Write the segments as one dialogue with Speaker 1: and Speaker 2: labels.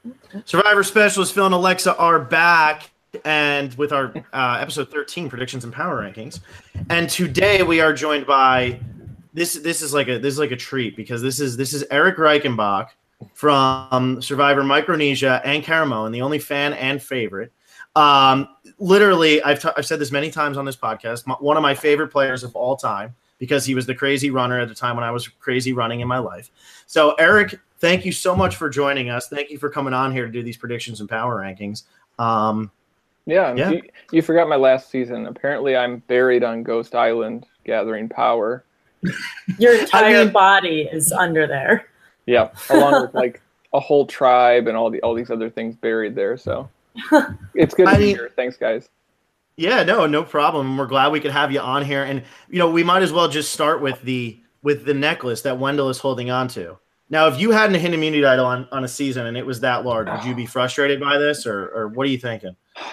Speaker 1: Survivor Specialist Phil and Alexa are back, and with our episode 13 predictions and power rankings. And today we are joined by this is like a treat, because this is Eric Reichenbach from Survivor Micronesia and Caramoan, the only fan and favorite. Literally, I've said this many times on this podcast. One of my favorite players of all time, because he was the crazy runner at the time when I was crazy running in my life. So, Eric, thank you so much for joining us. Thank you for coming on here to do these predictions and power rankings.
Speaker 2: Yeah. You forgot my last season. Apparently, I'm buried on Ghost Island gathering power.
Speaker 3: Your entire body is under there.
Speaker 2: Yeah, along with like a whole tribe and all these other things buried there. So it's good to be here. Thanks, guys.
Speaker 1: Yeah, no problem. We're glad we could have you on here, and we might as well just start with the necklace that Wendell is holding on to. Now, if you had a hidden immunity idol on a season and it was that large, would you be frustrated by this, or what are you thinking?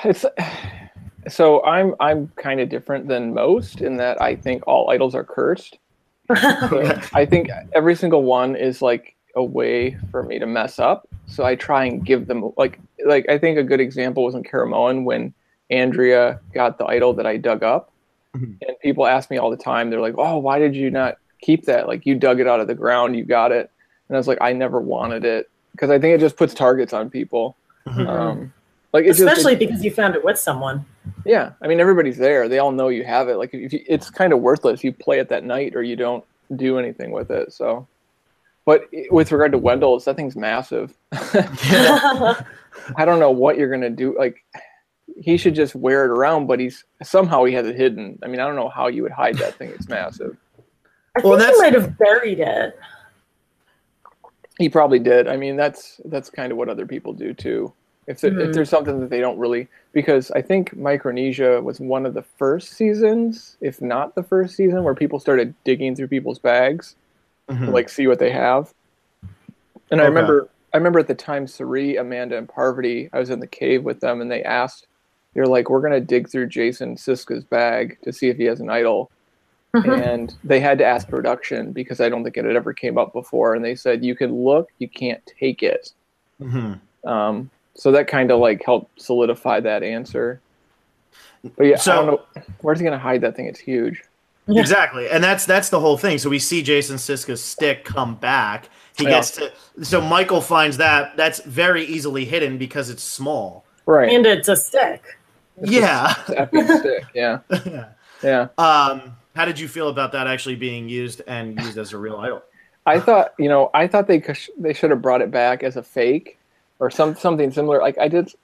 Speaker 2: So I'm kind of different than most in that I think all idols are cursed. So I think every single one is like a way for me to mess up. So I try and give them like I think a good example was in Caramoan when Andrea got the idol that I dug up. Mm-hmm. And people ask me all the time, they're like, "Oh, why did you not keep that? Like, you dug it out of the ground, you got it." And I was like, I never wanted it, because I think it just puts targets on people.
Speaker 3: Mm-hmm. Especially because you found it with someone.
Speaker 2: Yeah, I mean, everybody's there. They all know you have it. Like, it's kind of worthless. You play it that night or you don't do anything with it. So, but with regard to Wendell's, that thing's massive. I don't know what you're gonna do. Like, he should just wear it around, but somehow he has it hidden. I mean, I don't know how you would hide that thing. It's massive.
Speaker 3: I think he might have buried it.
Speaker 2: He probably did. I mean, that's kind of what other people do too. If there's something that they don't really, because I think Micronesia was one of the first seasons, if not the first season, where people started digging through people's bags to like see what they have. And I remember at the time, Sari, Amanda, and Parvati, I was in the cave with them, and they're like, "We're gonna dig through Jason Siska's bag to see if he has an idol." And they had to ask production, because I don't think it had ever came up before. And they said, "You can look, you can't take it." So that kind of like helped solidify that answer. But yeah, I don't know. Where's he going to hide that thing? It's huge.
Speaker 1: Yeah. Exactly. And that's the whole thing. So we see Jason Siska's stick come back. So Michael finds that's very easily hidden because it's small.
Speaker 2: Right.
Speaker 3: And it's a stick.
Speaker 2: It's an epic stick. Yeah. Yeah.
Speaker 1: How did you feel about that actually being used as a real idol?
Speaker 2: I thought they should have brought it back as a fake or something similar. Like I did.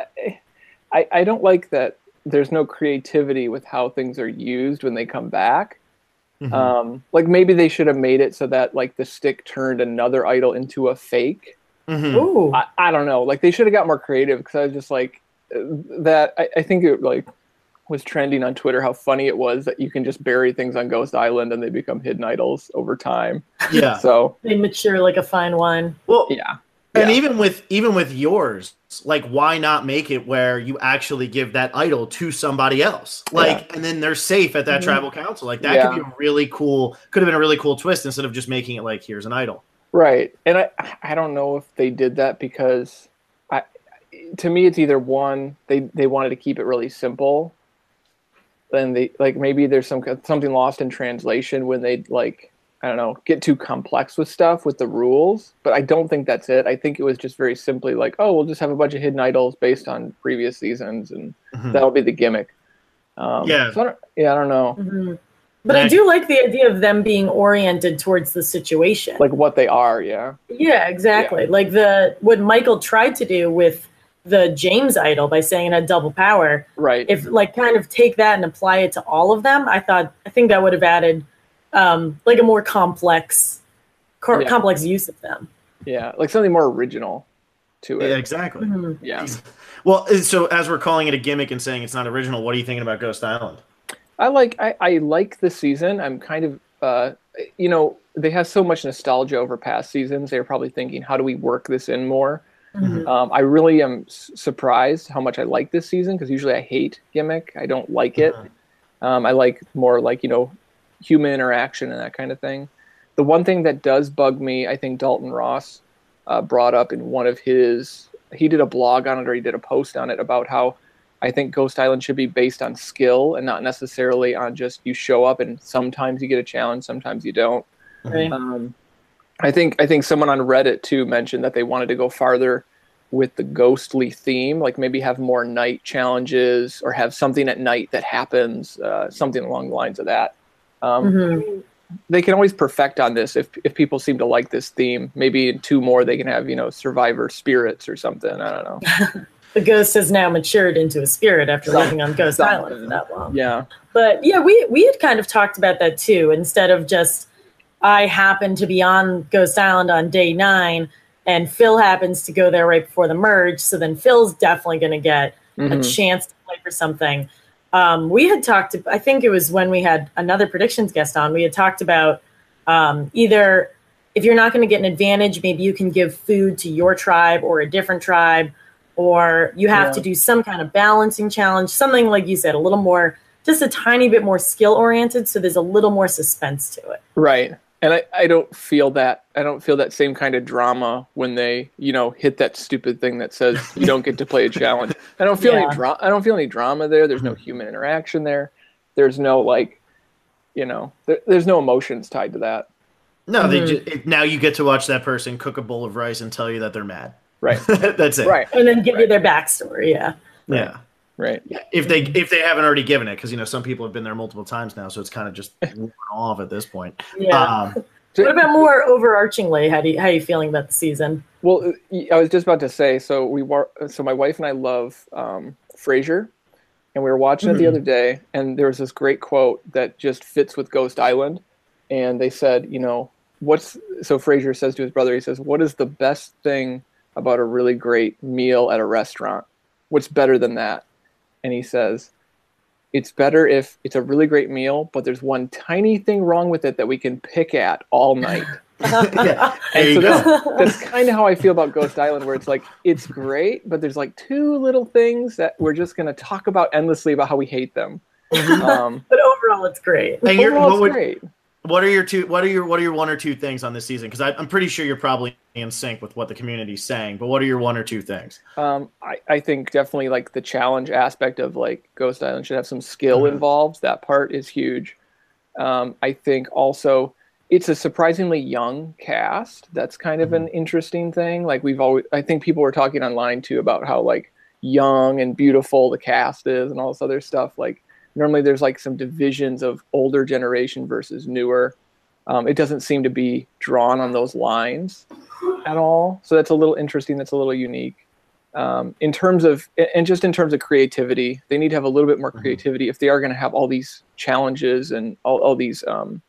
Speaker 2: I don't like that there's no creativity with how things are used when they come back. Like maybe they should have made it so that like the stick turned another idol into a fake.
Speaker 3: Ooh.
Speaker 2: I don't know. Like they should have got more creative, because I was just like that. I think it like was trending on Twitter how funny it was that you can just bury things on Ghost Island and they become hidden idols over time.
Speaker 1: Yeah.
Speaker 2: So
Speaker 3: they mature like a fine wine.
Speaker 1: Well,
Speaker 2: yeah.
Speaker 1: And even with yours, like, why not make it where you actually give that idol to somebody else? Like, and then they're safe at that tribal council. Like that could have been a really cool twist, instead of just making it like, here's an idol.
Speaker 2: Right. And I don't know if they did that because to me, it's either one, they wanted to keep it really simple. Then they like, maybe there's something lost in translation when they like, I don't know, get too complex with stuff with the rules, but I don't think that's it. I think it was just very simply like, oh, we'll just have a bunch of hidden idols based on previous seasons, and that'll be the gimmick. So I don't know.
Speaker 3: But I do like the idea of them being oriented towards the situation,
Speaker 2: like what they are. Yeah.
Speaker 3: Yeah, exactly. Like what Michael tried to do with the James idol by saying it had double power.
Speaker 2: Right.
Speaker 3: If like kind of take that and apply it to all of them, I think that would have added like a more complex use of them.
Speaker 2: Yeah, like something more original to it.
Speaker 1: Yeah, exactly.
Speaker 2: Yeah.
Speaker 1: Well, so as we're calling it a gimmick and saying it's not original, what are you thinking about Ghost Island?
Speaker 2: I like the season. I'm kind of they have so much nostalgia over past seasons. They're probably thinking, how do we work this in more? I really am surprised how much I like this season, because usually I hate gimmick. I don't like it. I like more like, human interaction and that kind of thing. The one thing that does bug me, I think Dalton Ross brought up in one of his he did a blog on it, or he did a post on it about how I think Ghost Island should be based on skill and not necessarily on just you show up and sometimes you get a challenge, sometimes you don't.
Speaker 3: Right.
Speaker 2: I think someone on Reddit too mentioned that they wanted to go farther with the ghostly theme, like maybe have more night challenges or have something at night that happens, something along the lines of that. They can always perfect on this if people seem to like this theme. Maybe in 2 more they can have, survivor spirits or something. I don't know.
Speaker 3: The ghost has now matured into a spirit after living on Ghost Island for that long.
Speaker 2: Yeah.
Speaker 3: But yeah, we had kind of talked about that too. Instead of just, I happen to be on Ghost Island on day 9 and Phil happens to go there right before the merge. So then Phil's definitely going to get a chance to play for something. We had talked, I think it was when we had another predictions guest on, we had talked about either if you're not going to get an advantage, maybe you can give food to your tribe or a different tribe, or you have to do some kind of balancing challenge, something like you said, a little more, just a tiny bit more skill oriented. So there's a little more suspense to it.
Speaker 2: Right. And I don't feel that. I don't feel that same kind of drama when they, hit that stupid thing that says you don't get to play a challenge. I don't feel I don't feel any drama there. There's no human interaction there. There's no there's no emotions tied to that.
Speaker 1: No, now you get to watch that person cook a bowl of rice and tell you that they're mad.
Speaker 2: Right.
Speaker 1: That's it.
Speaker 2: Right.
Speaker 3: And then give you their backstory. Yeah.
Speaker 1: Yeah.
Speaker 2: Right.
Speaker 1: If they haven't already given it, because some people have been there multiple times now, so it's kind of just worn off at this point.
Speaker 3: Yeah. What about more overarchingly? How are you feeling about the season?
Speaker 2: Well, I was just about to say. So my wife and I love Frasier, and we were watching it the other day, and there was this great quote that just fits with Ghost Island, and they said, so Frasier says to his brother, he says, "What is the best thing about a really great meal at a restaurant? What's better than that?" And he says, "It's better if it's a really great meal, but there's one tiny thing wrong with it that we can pick at all night."
Speaker 1: There you go.
Speaker 2: That's kind of how I feel about Ghost Island, where it's like, it's great, but there's like 2 little things that we're just going to talk about endlessly about how we hate them.
Speaker 3: But overall, it's great.
Speaker 1: And
Speaker 2: overall, it's great.
Speaker 1: What are your 1 or 2 things on this season? Because I'm pretty sure you're probably in sync with what the community's saying. But what are your 1 or 2 things?
Speaker 2: I think definitely like the challenge aspect of like Ghost Island should have some skill involved. That part is huge. I think also it's a surprisingly young cast. That's kind of an interesting thing. Like I think people were talking online too about how like young and beautiful the cast is and all this other stuff. Like normally there's like some divisions of older generation versus newer. It doesn't seem to be drawn on those lines at all. So that's a little interesting. That's a little unique. In terms of creativity, they need to have a little bit more creativity if they are going to have all these challenges and all these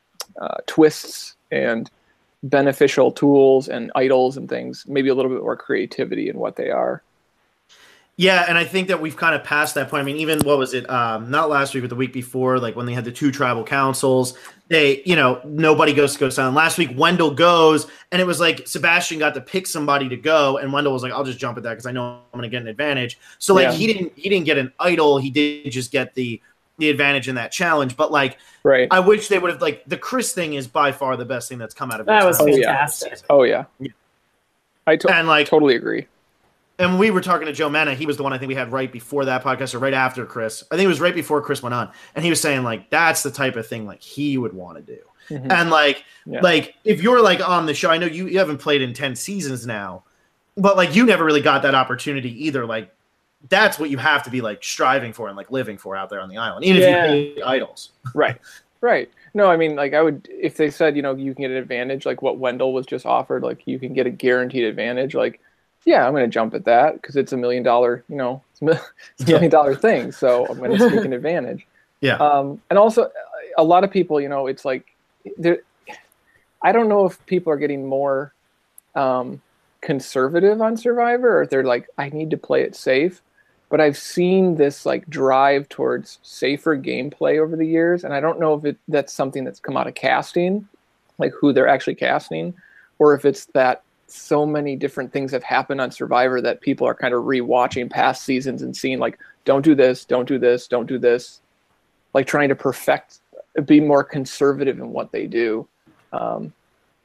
Speaker 2: twists and beneficial tools and idols and things. Maybe a little bit more creativity in what they are.
Speaker 1: Yeah, and I think that we've kind of passed that point. I mean, even what was it? Not last week, but the week before, like when they had the 2 tribal councils, they, nobody goes to Ghost Island. Last week, Wendell goes, and it was like Sebastian got to pick somebody to go, and Wendell was like, "I'll just jump at that because I know I'm going to get an advantage." So like he didn't get an idol. He did just get the advantage in that challenge. But like, I wish they would have the Chris thing is by far the best thing that's come out of it.
Speaker 3: That was fantastic.
Speaker 2: Oh yeah. I totally agree.
Speaker 1: And we were talking to Joe Mena. He was the one I think we had right before that podcast or right after Chris. I think it was right before Chris went on. And he was saying like, that's the type of thing like he would want to do. And like if you're like on the show, I know you haven't played in 10 seasons now, but like you never really got that opportunity either. Like that's what you have to be like striving for and like living for out there on the island, even if you play idols.
Speaker 2: Right. No, I mean, like I would, if they said, you can get an advantage, like what Wendell was just offered, like you can get a guaranteed advantage, like, yeah, I'm going to jump at that because it's $1 million, it's $1 million thing. So I'm going to take an advantage.
Speaker 1: Yeah.
Speaker 2: And also a lot of people, it's like, I don't know if people are getting more conservative on Survivor or if they're like, I need to play it safe. But I've seen this like drive towards safer gameplay over the years. And I don't know if that's something that's come out of casting, like who they're actually casting, or if it's that so many different things have happened on Survivor that people are kind of rewatching past seasons and seeing like, don't do this, don't do this, don't do this. Like trying to be more conservative in what they do.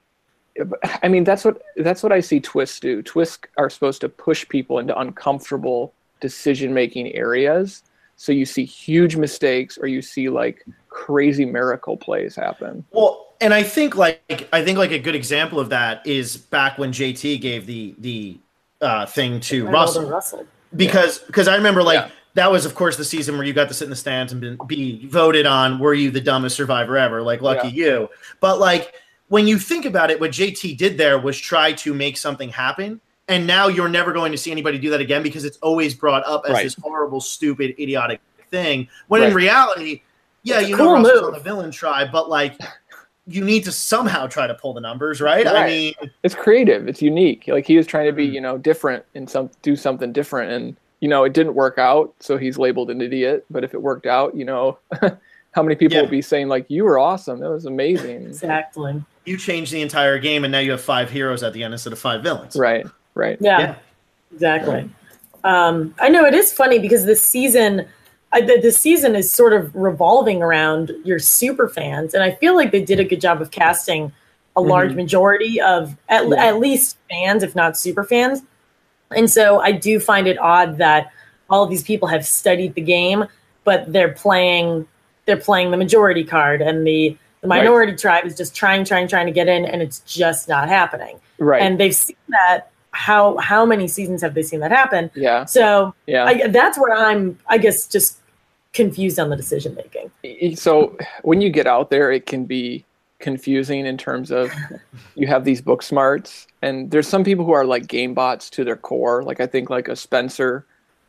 Speaker 2: I mean, that's what I see twists do. Twists are supposed to push people into uncomfortable decision-making areas. So you see huge mistakes, or you see like crazy miracle plays happen.
Speaker 1: Well, and I think like a good example of that is back when JT gave the thing to Russell. Because I remember that was, of course, the season where you got to sit in the stands and be voted on, were you the dumbest survivor ever? Like, lucky you. But like, when you think about it, what JT did there was try to make something happen. And now you're never going to see anybody do that again, because it's always brought up as this horrible, stupid, idiotic thing. When in reality, Russell's on the villain tribe, but like, you need to somehow try to pull the numbers, right? I mean,
Speaker 2: it's creative, it's unique. Like, he was trying to be, different and do something different, and it didn't work out, so he's labeled an idiot. But if it worked out, how many people would be saying like, "You were awesome, that was amazing."
Speaker 3: Exactly.
Speaker 1: You changed the entire game, and now you have 5 heroes at the end instead of 5 villains.
Speaker 2: Right.
Speaker 3: Yeah. Exactly. Right. I know it is funny because this season. The season is sort of revolving around your super fans, and I feel like they did a good job of casting a large majority of at least fans, if not super fans. And so I do find it odd that all of these people have studied the game, but they're playing the majority card, and the minority tribe is just trying to get in, and it's just not happening.
Speaker 2: Right.
Speaker 3: And they've seen that. How many seasons have they seen that happen?
Speaker 2: Yeah.
Speaker 3: So that's where I'm, I guess, just confused on the decision making.
Speaker 2: So when you get out there, it can be confusing in terms of you have these book smarts, and there's some people who are like game bots to their core. Like, I think like a Spencer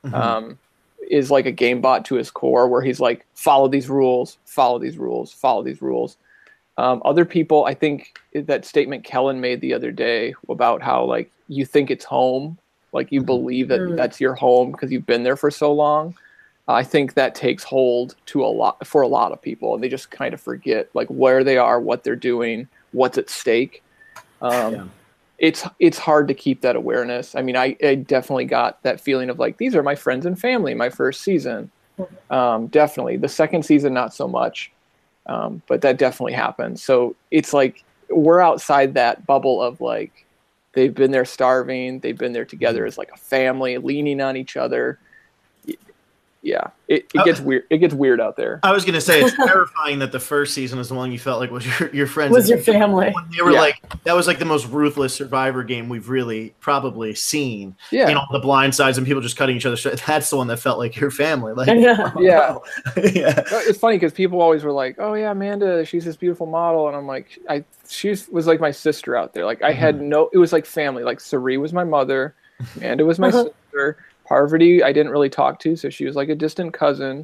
Speaker 2: is like a game bot to his core, where he's like, follow these rules, follow these rules, follow these rules. Other people, I think that statement Kellen made the other day about how like you think it's home, like you believe that that's your home because you've been there for so long. I think that takes hold for a lot of people, and they just kind of forget like where they are, what they're doing, what's at stake. It's hard to keep that awareness. I mean, I definitely got that feeling of like, these are my friends and family, my first season. Definitely. The second season, not so much. But that definitely happened. So it's like we're outside that bubble of like, they've been there starving, they've been there together as like a family, leaning on each other. Yeah, it gets weird. It gets weird out there.
Speaker 1: I was gonna say it's terrifying that the first season is the one you felt like was your friends,
Speaker 3: was your family.
Speaker 1: They were like, that was like the most ruthless Survivor game we've really probably seen.
Speaker 2: Yeah,
Speaker 1: all the blind sides and people just cutting each other. That's the one that felt like your family. Like,
Speaker 2: yeah. It's funny because people always were like, "Oh yeah, Amanda, she's this beautiful model," and I'm like, she was like my sister out there. Like I had it was like family. Like Sari was my mother, Amanda was my sister. Parvati, I didn't really talk to, so she was like a distant cousin.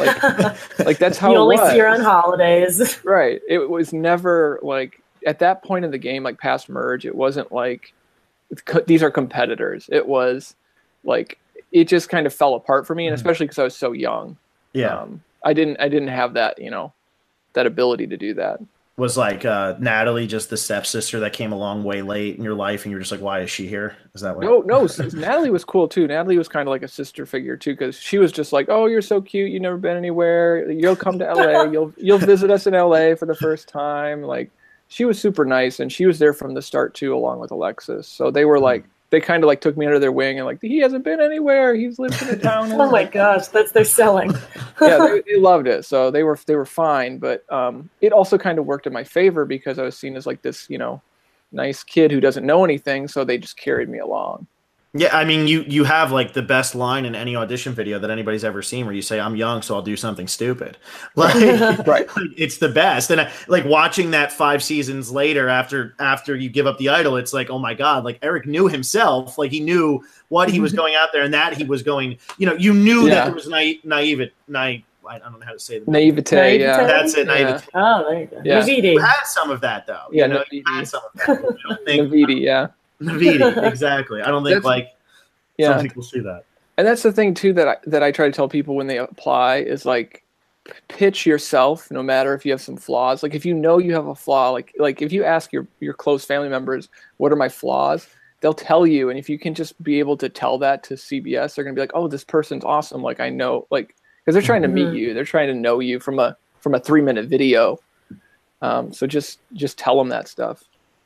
Speaker 2: Like that's how
Speaker 3: you
Speaker 2: it was.
Speaker 3: only see her on holidays.
Speaker 2: Right. It was never like at that point in the game, like past merge, it wasn't like these are competitors. It was like it just kind of fell apart for me, and especially because I was so young.
Speaker 1: Yeah.
Speaker 2: I didn't have that, that ability to do that.
Speaker 1: Was like Natalie just the stepsister that came along way late in your life, and you're just like, why is she here? Is that what?
Speaker 2: No. Natalie was cool too. Natalie was kind of like a sister figure too, because she was just like, oh, you're so cute. You've never been anywhere. You'll come to LA. You'll visit us in LA for the first time. Like, she was super nice, and she was there from the start too, along with Alexis. So they were like, they kind of like took me under their wing and like, he hasn't been anywhere. He's lived in a town.
Speaker 3: Oh my gosh, that's their selling.
Speaker 2: Yeah, they loved it. So they were fine. But it also kind of worked in my favor because I was seen as like this, nice kid who doesn't know anything. So they just carried me along.
Speaker 1: Yeah, I mean, you have like the best line in any audition video that anybody's ever seen, where you say, "I'm young, so I'll do something stupid." Like,
Speaker 2: right?
Speaker 1: It's the best. And like watching that 5 seasons later, after you give up the idol, it's like, oh my god! Like Eric knew himself, like he knew what he was going out there, and that he was going. You knew that there was naive. I don't know how to say the
Speaker 2: naivete. Yeah,
Speaker 1: that's it. Naivete.
Speaker 3: Oh, there you go.
Speaker 2: Yeah.
Speaker 1: You had some of that though.
Speaker 2: Yeah,
Speaker 1: you had some of that. I don't think,
Speaker 2: Navidi, yeah.
Speaker 1: Navidi, exactly. I don't think some people see that.
Speaker 2: And that's the thing too that I try to tell people when they apply is like, pitch yourself, no matter if you have some flaws. Like if you know you have a flaw, like if you ask your close family members, what are my flaws? They'll tell you, and if you can just be able to tell that to CBS, they're gonna be like, oh, this person's awesome. Like I know, like because they're trying to meet you, they're trying to know you from a 3-minute video. So just tell them that stuff.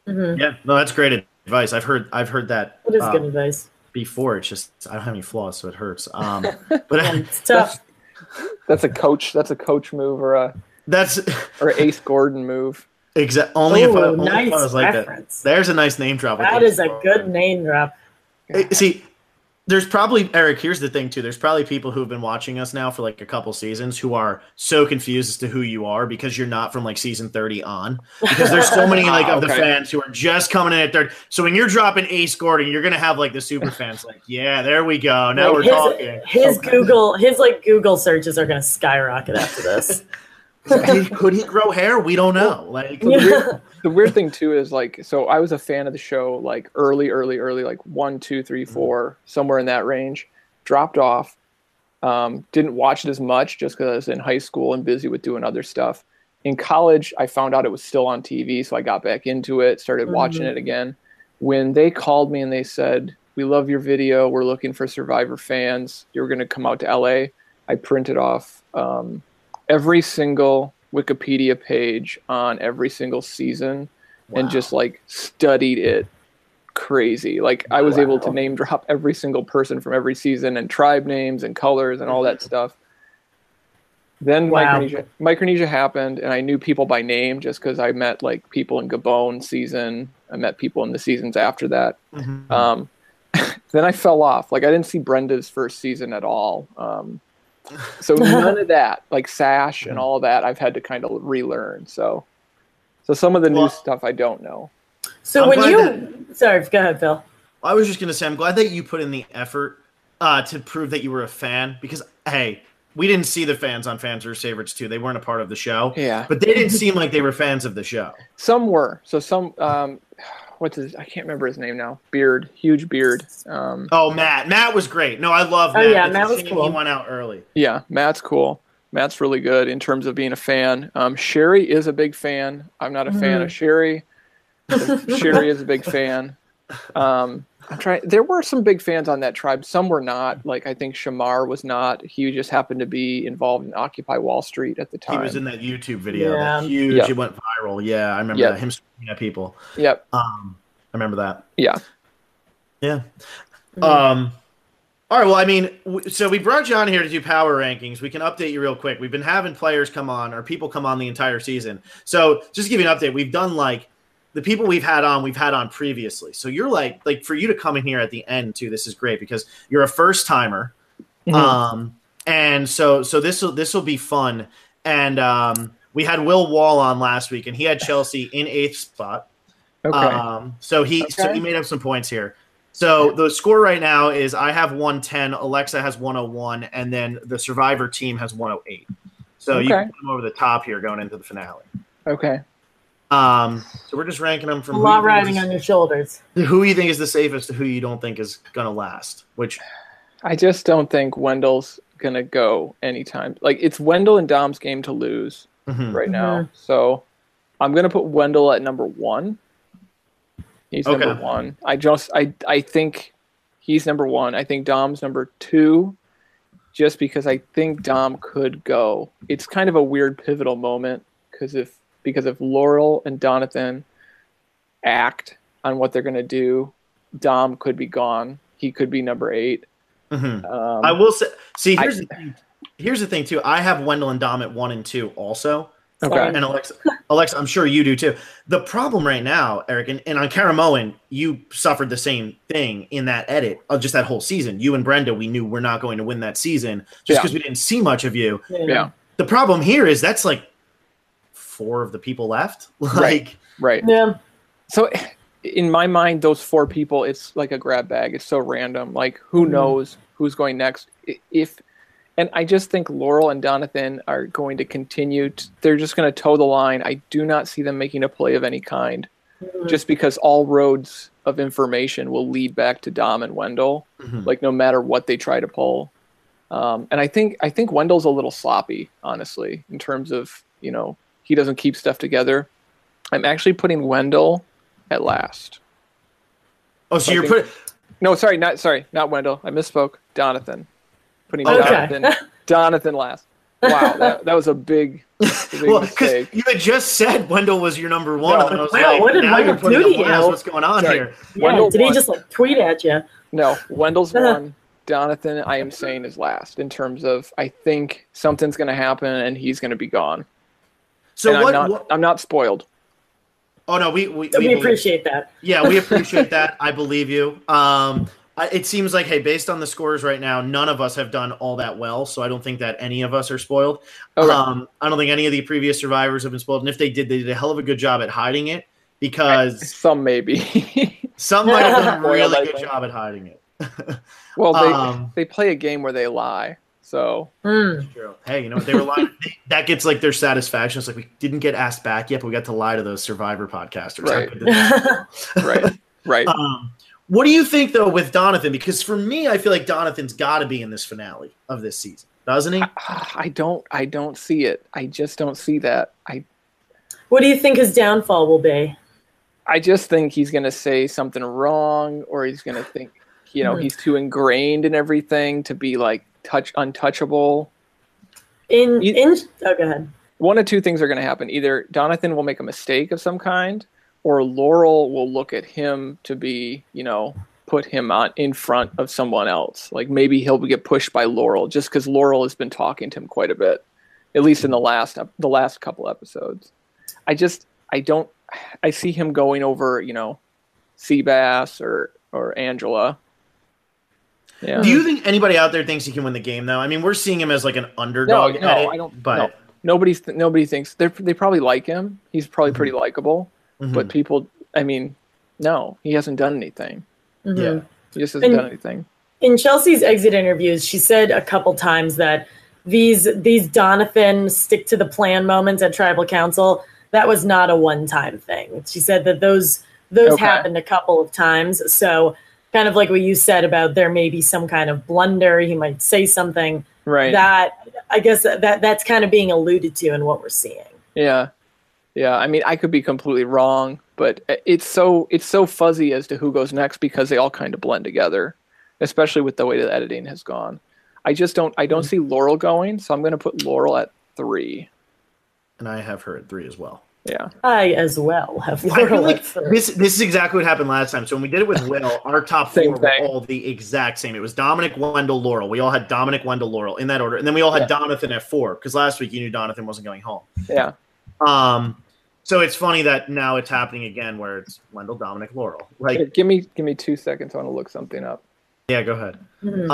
Speaker 1: Yeah, no, that's great advice. I've heard that.
Speaker 3: It is good advice.
Speaker 1: Before, it's just I don't have any flaws, so it hurts. But
Speaker 3: It's tough.
Speaker 2: That's a coach move or a
Speaker 1: that's
Speaker 2: Ace Gordon move.
Speaker 1: Only if
Speaker 3: nice
Speaker 1: I was like
Speaker 3: reference.
Speaker 1: that. There's a nice name drop.
Speaker 3: That is a good name drop.
Speaker 1: See, there's probably, Eric, here's the thing too. There's probably people who've been watching us now for like a couple seasons who are so confused as to who you are because you're not from like season 30 on. Because there's so many like of the fans who are just coming in at third. So when you're dropping Ace Gordon, you're gonna have like the super fans like, yeah, there we go. Now we're talking.
Speaker 3: His Google searches are gonna skyrocket after this.
Speaker 1: Could he grow hair? We don't know. Like
Speaker 2: the weird thing too is like, so I was a fan of the show like early, like 1, 2, 3, 4, somewhere in that range. Dropped off. Didn't watch it as much just because I was in high school and busy with doing other stuff. In college, I found out it was still on TV, so I got back into it, started watching it again. When they called me and they said, "We love your video. We're looking for Survivor fans. You're going to come out to LA." I printed off every single Wikipedia page on every single season and just like studied it crazy. Like I was able to name drop every single person from every season and tribe names and colors and all that stuff. Then Micronesia happened and I knew people by name just because I met like people in Gabon season. I met people in the seasons after that. Then I fell off. Like I didn't see Brenda's first season at all. So none of that, like Sash and all of that, I've had to kind of relearn. So some of the new stuff I don't know.
Speaker 3: So sorry, go ahead, Phil.
Speaker 1: I was just going to say, I'm glad that you put in the effort to prove that you were a fan because, hey, we didn't see the fans on Fans vs. Favorites 2. They weren't a part of the show.
Speaker 2: Yeah.
Speaker 1: But they didn't seem like they were fans of the show.
Speaker 2: Some were. So some, I can't remember his name now. Beard, huge beard.
Speaker 1: Matt. Matt was great. No, I love Matt.
Speaker 3: Oh, yeah, Matt was cool.
Speaker 1: He went out early.
Speaker 2: Yeah, Matt's cool. Matt's really good in terms of being a fan. Sherry is a big fan. I'm not a fan of Sherry. Sherry is a big fan. There were some big fans on that tribe. Some were not. Like I think Shamar was not. He just happened to be involved in Occupy Wall Street at the time.
Speaker 1: He was in that YouTube video.
Speaker 3: Yeah.
Speaker 1: That huge. It went viral. Yeah, I remember that. Him screaming at people.
Speaker 2: Yep.
Speaker 1: I remember that.
Speaker 2: Yeah.
Speaker 1: Yeah. All right. Well, I mean, so we brought you on here to do power rankings. We can update you real quick. We've been having players come on or people come on the entire season. So just to give you an update, we've done like the people we've had on previously. So you're like for you to come in here at the end too, this is great because you're a first timer. And so this will be fun. And we had Will Wall on last week and he had Chelsea in 8th spot.
Speaker 2: Okay.
Speaker 1: So he made up some points here. So the score right now is I have 110, Alexa has 101, and then the Survivor team has 108. So you can put them over the top here going into the finale.
Speaker 2: Okay.
Speaker 1: So we're just ranking them from
Speaker 3: a lot riding on your shoulders.
Speaker 1: Who you think is the safest to who you don't think is going to last. Which
Speaker 2: I just don't think Wendell's going to go anytime. Like it's Wendell and Dom's game to lose right now. So I'm going to put Wendell at number 1. He's number 1. I think he's number 1. I think Dom's number 2, just because I think Dom could go. It's kind of a weird pivotal moment because if Laurel and Donathan act on what they're going to do, Dom could be gone. He could be number 8.
Speaker 1: I will say. See, here's the thing too. I have Wendell and Dom at 1 and 2 also.
Speaker 2: Okay.
Speaker 1: And Alexa, I'm sure you do too. The problem right now, Eric, and on Caramoan, you suffered the same thing in that edit of just that whole season. You and Brenda, we knew we're not going to win that season just because we didn't see much of you.
Speaker 2: Yeah.
Speaker 1: The problem here is that's like 4 of the people left.
Speaker 2: Right.
Speaker 3: Yeah.
Speaker 2: So in my mind, those 4 people, it's like a grab bag. It's so random. Like who knows who's going next? And I just think Laurel and Donathan are going to continue. They're just going to toe the line. I do not see them making a play of any kind, just because all roads of information will lead back to Dom and Wendell, like no matter what they try to pull. And I think Wendell's a little sloppy, honestly, in terms of, he doesn't keep stuff together. I'm actually putting Wendell at last.
Speaker 1: Oh, so you're putting...
Speaker 2: No, not Wendell. I misspoke. Donathan. Putting Donathan last. Wow, that was a big
Speaker 1: Well, because you had just said Wendell was your number one,
Speaker 2: No.
Speaker 1: and I was
Speaker 3: Wow, what did
Speaker 1: now
Speaker 3: Wendell
Speaker 1: you're putting
Speaker 3: do to
Speaker 1: him last.
Speaker 3: you?
Speaker 1: What's going on
Speaker 2: Sorry.
Speaker 1: here?
Speaker 3: Yeah,
Speaker 2: Wendell
Speaker 3: did he
Speaker 2: won.
Speaker 3: just like tweet at you?
Speaker 2: No, Wendell's one. Donathan, I am saying, is last in terms of I think something's going to happen and he's going to be gone.
Speaker 1: So
Speaker 2: And I'm not spoiled.
Speaker 1: Oh no, we
Speaker 3: appreciate that.
Speaker 1: Yeah, we appreciate that. I believe you. It seems like, hey, based on the scores right now, none of us have done all that well, so I don't think that any of us are spoiled.
Speaker 2: Okay.
Speaker 1: I don't think any of the previous survivors have been spoiled, and if they did a hell of a good job at hiding it, because
Speaker 2: some maybe.
Speaker 1: some might have done a really
Speaker 2: Spoiled, I
Speaker 1: good
Speaker 2: think.
Speaker 1: job at hiding it.
Speaker 2: Well, they play a game where they lie, so
Speaker 1: True. Hey, you know what? They were lying. That gets like their satisfaction. It's like we didn't get asked back yet, but we got to lie to those Survivor podcasters.
Speaker 2: Right.
Speaker 1: How good did that
Speaker 2: right.
Speaker 1: What do you think though with Donathan? Because for me, I feel like Donathan's got to be in this finale of this season, doesn't he?
Speaker 2: I don't see it. I just don't see that.
Speaker 3: What do you think his downfall will be?
Speaker 2: I just think he's going to say something wrong, or he's going to think, he's too ingrained in everything to be like untouchable.
Speaker 3: Oh, go ahead.
Speaker 2: One of two things are going to happen. Either Donathan will make a mistake of some kind, or Laurel will look at him to be, put him in front of someone else. Like maybe he'll get pushed by Laurel just because Laurel has been talking to him quite a bit, at least in the last couple episodes. I see him going over, Seabass or Angela. Yeah.
Speaker 1: Do you think anybody out there thinks he can win the game though? I mean, we're seeing him as like an underdog.
Speaker 2: No, I don't. But no. Nobody thinks they probably like him. He's probably pretty likable. Mm-hmm. But people, no, he hasn't done anything.
Speaker 3: Mm-hmm.
Speaker 2: Yeah, he just hasn't done anything.
Speaker 3: In Chelsea's exit interviews, she said a couple times that these Donathan stick to the plan moments at Tribal Council, that was not a one-time thing. She said that those happened a couple of times. So kind of like what you said about there may be some kind of blunder. He might say something.
Speaker 2: Right.
Speaker 3: That I guess that's kind of being alluded to in what we're seeing.
Speaker 2: Yeah. Yeah. I mean, I could be completely wrong, but it's so fuzzy as to who goes next because they all kind of blend together, especially with the way the editing has gone. I don't see Laurel going, so I'm going to put Laurel at 3.
Speaker 1: And I have her at 3 as well.
Speaker 2: Yeah,
Speaker 3: I as well have.
Speaker 1: I feel like this is exactly what happened last time. So when we did it with Will, our top 4 were all the exact same. It was Dominic, Wendell, Laurel. We all had Dominic, Wendell, Laurel in that order, and then we all had Donathan at 4 because last week you knew Donathan wasn't going home.
Speaker 2: Yeah.
Speaker 1: So it's funny that now it's happening again, where it's Wendell, Dominic, Laurel. Like,
Speaker 2: hey, give me 2 seconds. I want to look something up.
Speaker 1: Yeah, go ahead.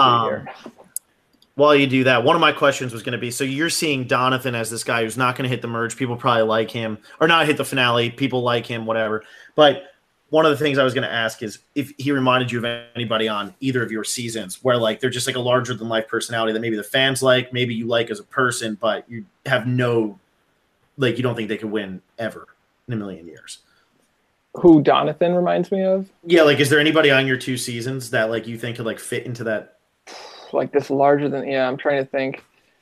Speaker 1: While you do that, one of my questions was going to be, so you're seeing Donathan as this guy who's not going to hit the merge. People probably like him, or not hit the finale. People like him, whatever. But one of the things I was going to ask is if he reminded you of anybody on either of your seasons where like they're just like a larger than life personality that maybe the fans like, maybe you like as a person, but you have you don't think they could win ever in a million years.
Speaker 2: Who Donathan reminds me of?
Speaker 1: Yeah, like is there anybody on your 2 seasons that like you think could like fit into that?
Speaker 2: Like this larger than I'm trying to think.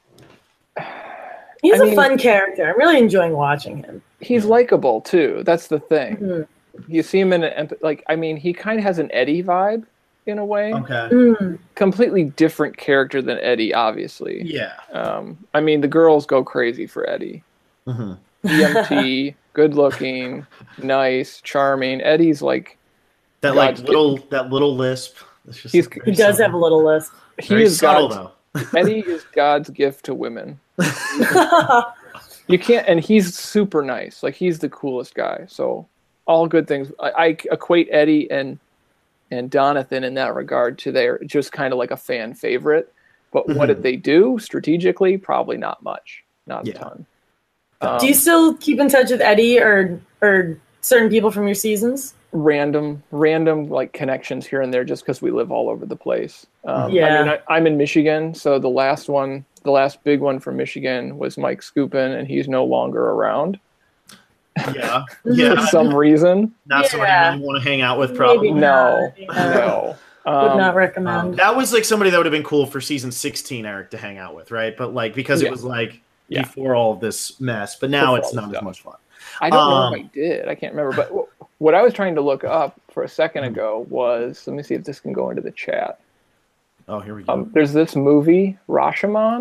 Speaker 3: He's a fun character. I'm really enjoying watching him.
Speaker 2: He's likable too. That's the thing.
Speaker 3: Mm-hmm.
Speaker 2: You see him he kind of has an Eddie vibe in a way.
Speaker 1: Okay.
Speaker 2: Completely different character than Eddie, obviously.
Speaker 1: Yeah.
Speaker 2: The girls go crazy for Eddie.
Speaker 1: Mm-hmm.
Speaker 2: EMT, good looking, nice, charming. Eddie's like
Speaker 1: that little lisp.
Speaker 3: He does have a little lisp.
Speaker 1: He is subtle, though.
Speaker 2: Eddie is God's gift to women. You can't, and he's super nice. Like he's the coolest guy. So all good things. I equate Eddie and Donathan in that regard to they're just kind of like a fan favorite. But what did they do strategically? Probably not much, not a ton.
Speaker 3: Do you still keep in touch with Eddie or certain people from your seasons?
Speaker 2: Random like connections here and there just because we live all over the place. I'm in Michigan, so the last big one from Michigan was Mike Skupin, and he's no longer around.
Speaker 1: Yeah.
Speaker 2: For some reason.
Speaker 1: Not somebody you really want to hang out with, probably.
Speaker 2: No.
Speaker 3: Would not recommend.
Speaker 1: That was like somebody that would have been cool for season 16, Eric, to hang out with, right? But like because it was like before all of this mess, but now it's not as much fun.
Speaker 2: I don't know if I did. I can't remember. But what I was trying to look up for a second ago was, let me see if this can go into the chat.
Speaker 1: Oh, here we go.
Speaker 2: There's this movie, Rashomon.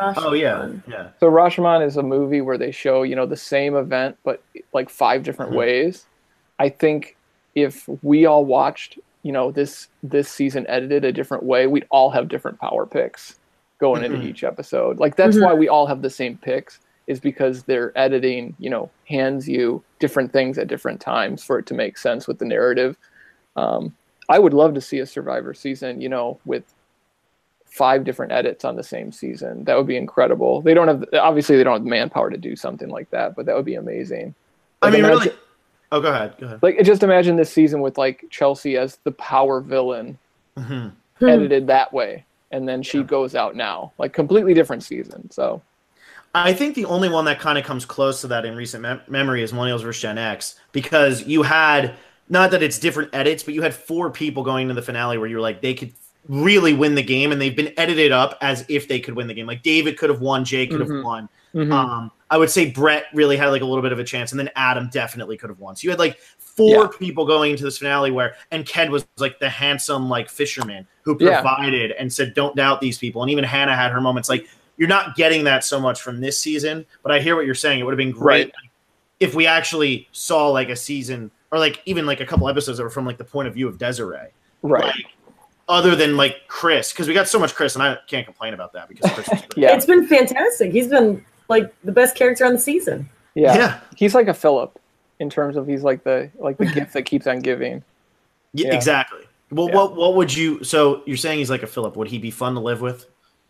Speaker 1: Oh yeah,
Speaker 3: Rashomon.
Speaker 1: yeah.
Speaker 2: So Rashomon is a movie where they show, the same event, but like 5 different ways. I think if we all watched, this season edited a different way, we'd all have different power picks going into each episode. Like that's why we all have the same picks, is because their editing, hands you different things at different times for it to make sense with the narrative. I would love to see a Survivor season, with 5 different edits on the same season. That would be incredible. They don't have the manpower to do something like that, but that would be amazing. Like,
Speaker 1: Really. Oh, go ahead.
Speaker 2: Like, just imagine this season with like Chelsea as the power villain, edited that way, and then she goes out now, like completely different season. So,
Speaker 1: I think the only one that kind of comes close to that in recent memory is Millennials vs. Gen X, because you had, not that it's different edits, but you had 4 people going into the finale where you were like, they could really win the game, and they've been edited up as if they could win the game. Like David could have won, Jay could have won. I would say Brett really had like a little bit of a chance, and then Adam definitely could have won. So you had like 4 people going into this finale and Ken was like the handsome like fisherman who provided and said, don't doubt these people. And even Hannah had her moments. Like, you're not getting that so much from this season, but I hear what you're saying. It would have been great if we actually saw like a season, or like even like a couple episodes that were from like the point of view of Desiree.
Speaker 2: Right.
Speaker 1: Like, other than like Chris, because we got so much Chris, and I can't complain about that because Chris was great.
Speaker 3: It's been fantastic. He's been like the best character on the season.
Speaker 2: Yeah. He's like a Philip in terms of he's like the gift that keeps on giving.
Speaker 1: Yeah, exactly. Well, what would you? So you're saying he's like a Philip? Would he be fun to live with?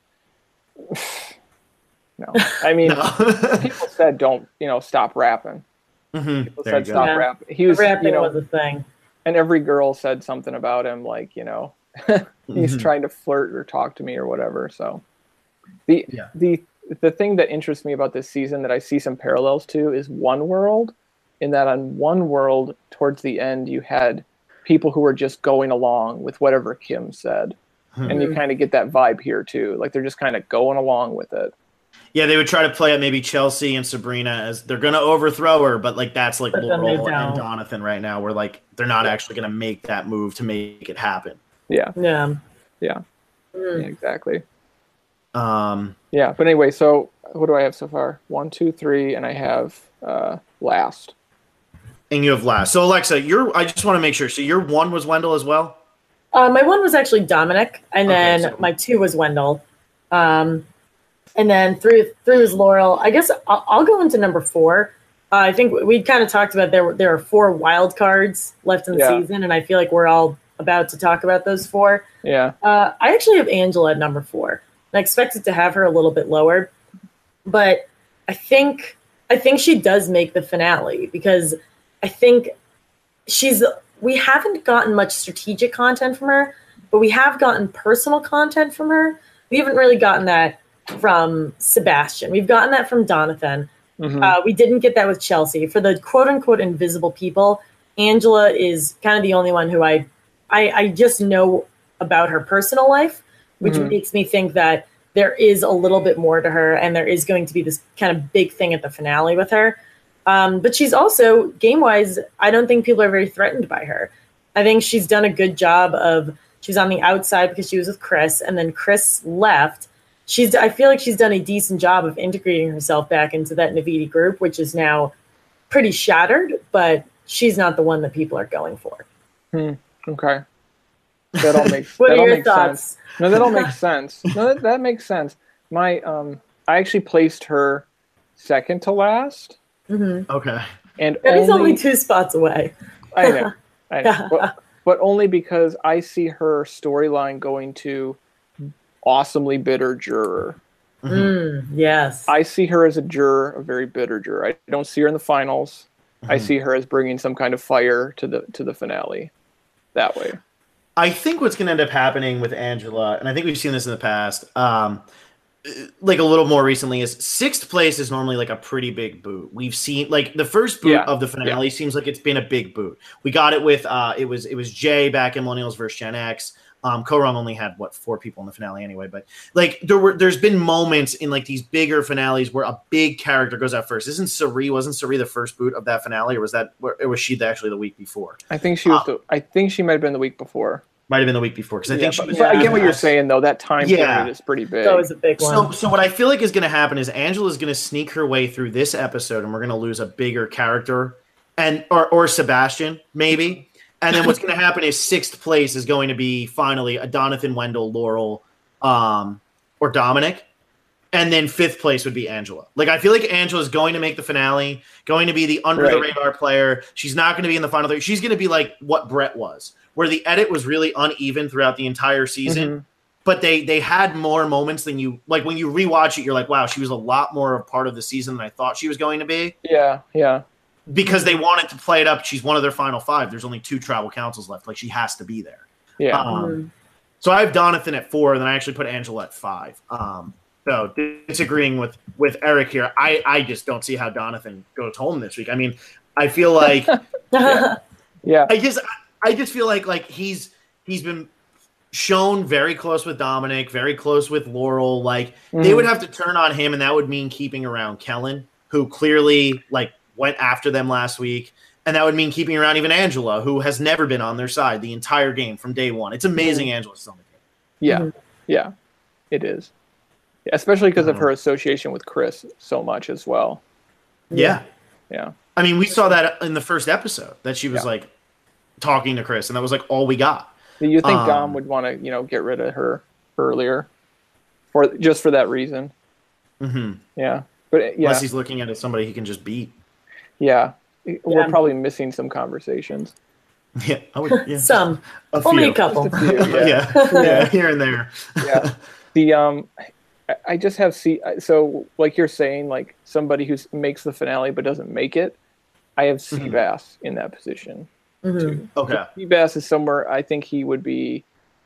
Speaker 2: No, I mean, people said don't stop rapping. People said stop rapping. He was
Speaker 3: rapping was a thing,
Speaker 2: and every girl said something about him, like he's trying to flirt or talk to me or whatever. So the thing that interests me about this season that I see some parallels to is One World, in that on One World towards the end you had people who were just going along with whatever Kim said. And you kind of get that vibe here too. Like they're just kind of going along with it.
Speaker 1: Yeah, they would try to play it maybe Chelsea and Sabrina as they're going to overthrow her, but like that's like Laurel and Jonathan right now, where like they're not actually going to make that move to make it happen.
Speaker 2: Yeah.
Speaker 1: Yeah,
Speaker 2: exactly. But anyway, so what do I have so far? 1, 2, 3, and I have last.
Speaker 1: And you have last. So Alexa, I just want to make sure. So your 1 was Wendell as well?
Speaker 3: My 1 was actually Dominic, and then my 2 was Wendell. And then 3 was Laurel. I guess I'll go into number 4. I think we kind of talked about there are 4 wild cards left in the season, and I feel like we're all about to talk about those 4.
Speaker 2: Yeah.
Speaker 3: I actually have Angela at number 4. I expected to have her a little bit lower, but I think she does make the finale, because I think we haven't gotten much strategic content from her, but we have gotten personal content from her. We haven't really gotten that from Sebastian. We've gotten that from Jonathan. We didn't get that with Chelsea. For the quote-unquote invisible people, Angela is kind of the only one who I just know about her personal life, which makes me think that there is a little bit more to her, and there is going to be this kind of big thing at the finale with her. But she's also, game-wise, I don't think people are very threatened by her. I think she's done a good job she was on the outside because she was with Chris, and then Chris left. I feel like she's done a decent job of integrating herself back into that Navidi group, which is now pretty shattered, but she's not the one that people are going for.
Speaker 2: Okay. That all makes
Speaker 3: What are your thoughts?
Speaker 2: Sense. No, that all makes sense. No, that makes sense. I actually placed her second to last.
Speaker 1: Okay.
Speaker 3: And it's only 2 spots away.
Speaker 2: I know. But only because I see her storyline going to awesomely bitter juror.
Speaker 3: Yes.
Speaker 2: I see her as a juror, a very bitter juror. I don't see her in the finals. I see her as bringing some kind of fire to the finale that way.
Speaker 1: I think what's going to end up happening with Angela, and I think we've seen this in the past, like a little more recently, is 6th place is normally like a pretty big boot. We've seen like the first boot of the finale seems like it's been a big boot. We got it with it was Jay back in Millennials vs. Gen X. Korong only had 4 people in the finale anyway, but like there's been moments in like these bigger finales where a big character goes out first. Wasn't Sari the first boot of that finale, or was she actually the week before?
Speaker 2: I think she was I think she might have been the week before.
Speaker 1: Might have been the week before because I think she was.
Speaker 2: But I get what you're saying though. That time period is pretty big.
Speaker 3: That was a big one.
Speaker 1: So what I feel like is going to happen is Angela's going to sneak her way through this episode, and we're going to lose a bigger character, and or Sebastian maybe. And then what's going to happen is sixth place is going to be finally a Donathan, Wendell, Laurel, or Dominic. And then fifth place would be Angela. Like, I feel like Angela is going to make the finale, going to be the under-the-radar player. She's not going to be in the final three. She's going to be like what Brett was, where the edit was really uneven throughout the entire season. But they had more moments than you – like, when you rewatch it, you're like, wow, she was a lot more a part of the season than I thought she was going to be.
Speaker 2: Yeah.
Speaker 1: Because they wanted to play it up. She's one of their final five. There's only 2 tribal councils left. Like, she has to be there.
Speaker 2: Yeah.
Speaker 1: So I have Donathan at 4, and then I actually put Angela at 5. So disagreeing with Eric here, I just don't see how Donathan goes home this week. I mean, I feel like
Speaker 2: yeah.
Speaker 1: I just feel like he's been shown very close with Dominic, very close with Laurel. Like they would have to turn on him, and that would mean keeping around Kellen, who clearly like went after them last week. And that would mean keeping around even Angela, who has never been on their side the entire game from day one. It's amazing Angela's still in the
Speaker 2: game. Yeah, it is. Especially because of her association with Chris so much as well.
Speaker 1: Yeah.
Speaker 2: I
Speaker 1: mean, we saw that in the first episode, that she was like talking to Chris, and that was like all we got.
Speaker 2: You think Dom would want to, get rid of her earlier, for just for that reason? Yeah, but
Speaker 1: unless he's looking at somebody he can just beat.
Speaker 2: Yeah, we're probably missing some conversations.
Speaker 1: Yeah, I would. Yeah.
Speaker 3: Some, only a couple.
Speaker 2: Just a few,
Speaker 1: yeah, here and there.
Speaker 2: Yeah, I just have so like you're saying, like somebody who makes the finale but doesn't make it. I have Seabass in that position. Too.
Speaker 1: Okay,
Speaker 2: Seabass is somewhere. I think he'd be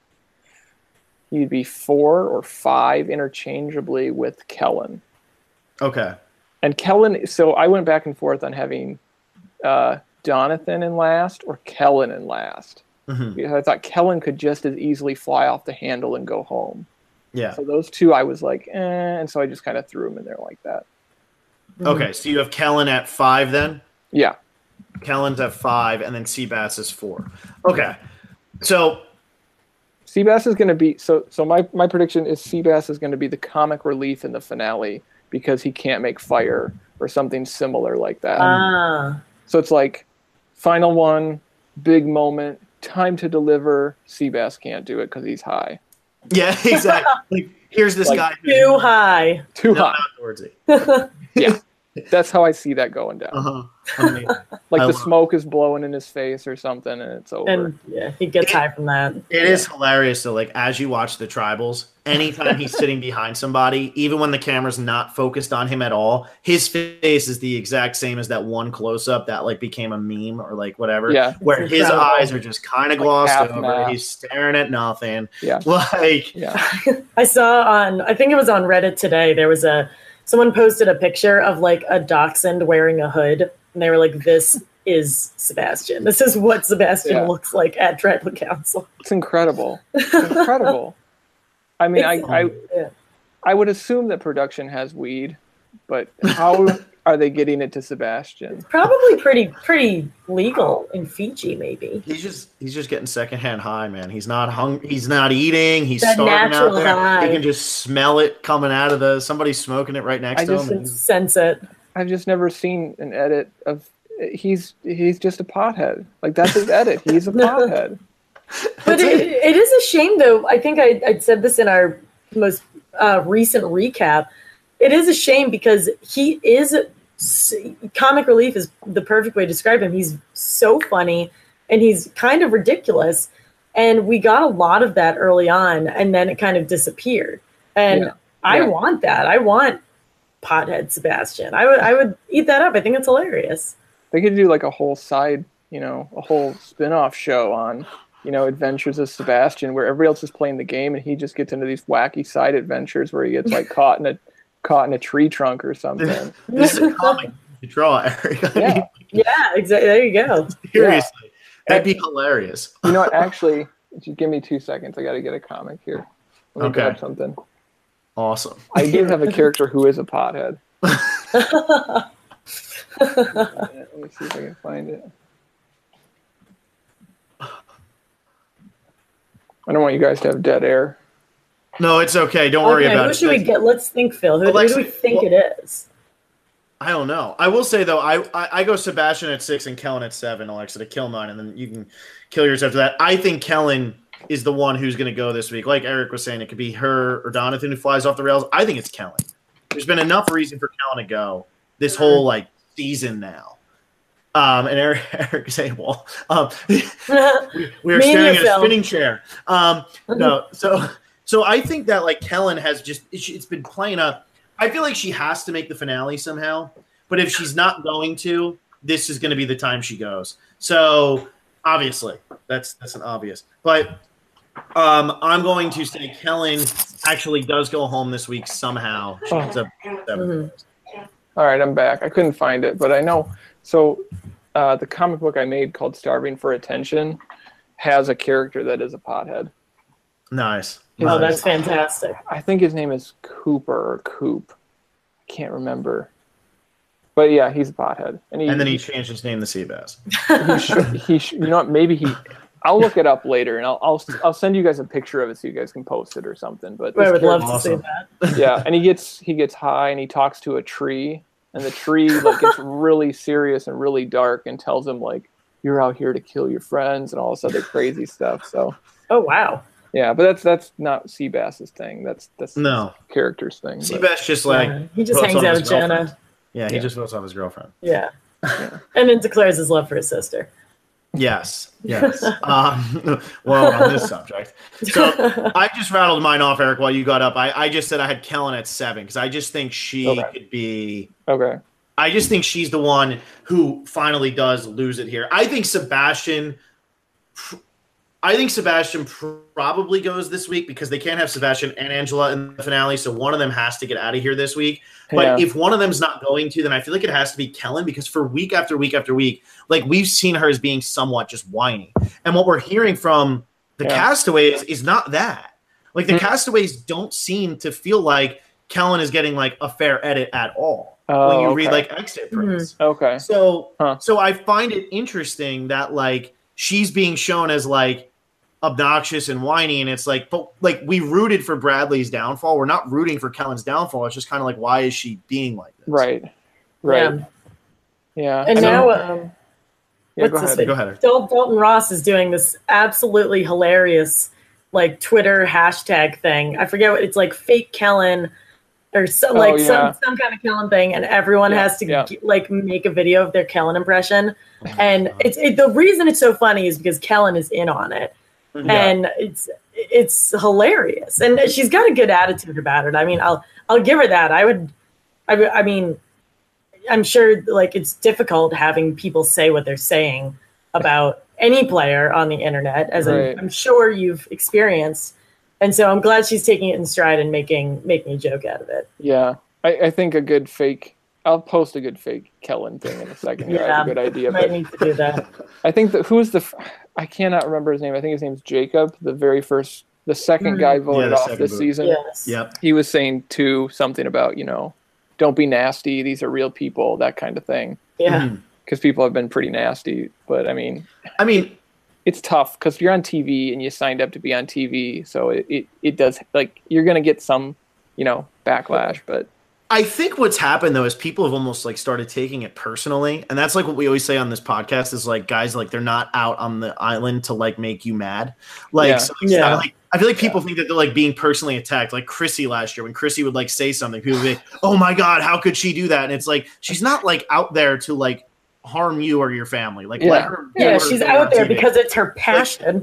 Speaker 2: 4 or 5 interchangeably with Kellen.
Speaker 1: Okay,
Speaker 2: and Kellen. So I went back and forth on having Donathan in last or Kellen in last because I thought Kellen could just as easily fly off the handle and go home.
Speaker 1: Yeah.
Speaker 2: So those two, I was like, and so I just kind of threw them in there like that.
Speaker 1: Okay, so you have Kellen at 5 then?
Speaker 2: Yeah.
Speaker 1: Kellen's at 5, and then Seabass is 4. Okay, so
Speaker 2: Seabass is going to be so my prediction is Seabass is going to be the comic relief in the finale because he can't make fire or something similar like that. So it's like final one, big moment, time to deliver. Seabass can't do it because he's high.
Speaker 1: Yeah, exactly. Like, here's this guy
Speaker 3: too high.
Speaker 2: Not outdoorsy. Yeah, that's how I see that going down. Like the smoke is blowing in his face or something, and it's over.
Speaker 3: And he gets high from that.
Speaker 1: It is hilarious. So, like, as you watch the tribals, anytime he's sitting behind somebody, even when the camera's not focused on him at all, his face is the exact same as that one close-up that like became a meme or like whatever.
Speaker 2: Yeah,
Speaker 1: where his eyes are just kind of glossed over.
Speaker 2: Mask.
Speaker 1: He's staring at nothing.
Speaker 2: Yeah,
Speaker 3: I saw I think it was on Reddit today. There was someone posted a picture of like a dachshund wearing a hood, and they were like, "This is Sebastian. This is what Sebastian looks like at Tribal Council."
Speaker 2: It's incredible. It's incredible. I mean, I would assume that production has weed, but how are they getting it to Sebastian?
Speaker 3: Probably pretty legal in Fiji, maybe.
Speaker 1: He's just getting secondhand high, man. He's not hungry. He's not eating. He's
Speaker 3: that
Speaker 1: starving out there.
Speaker 3: High.
Speaker 1: He can just smell it coming out of somebody's smoking it right next to him.
Speaker 3: Sense it.
Speaker 2: I've just never seen an edit of he's just a pothead. Like that's his edit. He's a pothead.
Speaker 3: But it is a shame, though. I think I said this in our most recent recap. It is a shame because he is comic relief is the perfect way to describe him. He's so funny and he's kind of ridiculous. And we got a lot of that early on, and then it kind of disappeared. And I want that. I want pothead Sebastian. I would eat that up. I think it's hilarious.
Speaker 2: They could do like a whole side, a whole spin-off show on Adventures of Sebastian, where everybody else is playing the game and he just gets into these wacky side adventures where he gets like caught in a tree trunk or something.
Speaker 1: This is a comic you draw, Eric.
Speaker 3: Yeah, exactly. There you go.
Speaker 1: Seriously, that'd be hilarious.
Speaker 2: You know what? Actually, just give me 2 seconds. I got to get a comic here. Let me grab something.
Speaker 1: Awesome.
Speaker 2: I do have a character who is a pothead. Let me see if I can find it. I don't want you guys to have dead air.
Speaker 1: No, it's okay. Don't worry about it.
Speaker 3: Who should we get? Let's think, Phil. Who do we think it is?
Speaker 1: I don't know. I will say though, I go Sebastian at 6 and Kellen at 7, Alexa, to kill 9, and then you can kill yours after that. I think Kellen is the one who's going to go this week. Like Eric was saying, it could be her or Donathan who flies off the rails. I think it's Kellen. There's been enough reason for Kellen to go this whole season now. And Eric is saying, "Well, we're staring at a spinning chair." No, so I think that Kellen has it's been playing up. I feel like she has to make the finale somehow, but if she's not going to, this is going to be the time she goes. So obviously, that's an obvious. But I'm going to say Kellen actually does go home this week somehow. She ends up 7.
Speaker 2: All right, I'm back. I couldn't find it, but I know. So the comic book I made called Starving for Attention has a character that is a pothead.
Speaker 1: Nice.
Speaker 3: Oh, that's fantastic.
Speaker 2: I think his name is Cooper or Coop. I can't remember. But yeah, he's a pothead.
Speaker 1: And then he changed his name to Seabass.
Speaker 2: You know what? Maybe I'll look it up later, and I'll send you guys a picture of it so you guys can post it or something. But
Speaker 3: I would love to see that.
Speaker 2: Yeah, and he gets high and he talks to a tree, and the tree gets really serious and really dark and tells him you're out here to kill your friends and all this other crazy stuff. So.
Speaker 3: Oh wow.
Speaker 2: Yeah, but that's not Seabass's thing. That's
Speaker 1: no
Speaker 2: character's thing.
Speaker 1: Seabass just
Speaker 3: he just hangs out with Jenna.
Speaker 1: Yeah, he just votes off his girlfriend.
Speaker 3: Yeah. And then declares his love for his sister.
Speaker 1: Yes. Well, on this subject. So I just rattled mine off, Eric, while you got up. I just said I had Kellen at 7 because I just think she could be.
Speaker 2: Okay.
Speaker 1: I just think she's the one who finally does lose it here. I think Sebastian probably goes this week because they can't have Sebastian and Angela in the finale, so one of them has to get out of here this week. But if one of them's not going to, then I feel like it has to be Kellen because for week after week after week, we've seen her as being somewhat just whiny. And what we're hearing from the castaways is not that. The castaways don't seem to feel like Kellen is getting a fair edit at all when you read Exit Prints.
Speaker 2: Mm-hmm. Okay.
Speaker 1: So I find it interesting that she's being shown as obnoxious and whiny, and it's but we rooted for Bradley's downfall. We're not rooting for Kellen's downfall. It's just kind of why is she being like this?
Speaker 2: Right. Yeah.
Speaker 3: And now,
Speaker 2: go ahead.
Speaker 3: Dalton Ross is doing this absolutely hilarious Twitter hashtag thing. I forget what it's fake Kellen or some kind of Kellen thing, and everyone has to make a video of their Kellen impression. And the reason it's so funny is because Kellen is in on it. And it's hilarious, and she's got a good attitude about it. I mean, I'll give her that. I mean, I'm sure it's difficult having people say what they're saying about any player on the internet, as I'm sure you've experienced. And so I'm glad she's taking it in stride and making a joke out of it.
Speaker 2: Yeah, I think a good fake. I'll post a good fake Kellen thing in a second. Yeah, a good idea.
Speaker 3: Might need to do that.
Speaker 2: I think I cannot remember his name. I think his name's Jacob. The second guy voted off this season.
Speaker 3: Yes.
Speaker 1: Yep.
Speaker 2: He was saying something about don't be nasty. These are real people. That kind of thing.
Speaker 3: Yeah.
Speaker 2: Because people have been pretty nasty, but I mean, it's tough because you're on TV and you signed up to be on TV, so it does you're gonna get some backlash, but.
Speaker 1: I think what's happened though is people have almost started taking it personally, and that's what we always say on this podcast is guys they're not out on the island to make you mad. So I feel like people think that they're being personally attacked. Like Chrissy last year when Chrissy would say something, people would be, "Oh my God, how could she do that?" And it's she's not out there to harm you or your family. Let her.
Speaker 3: Yeah, she's out there because it's her passion.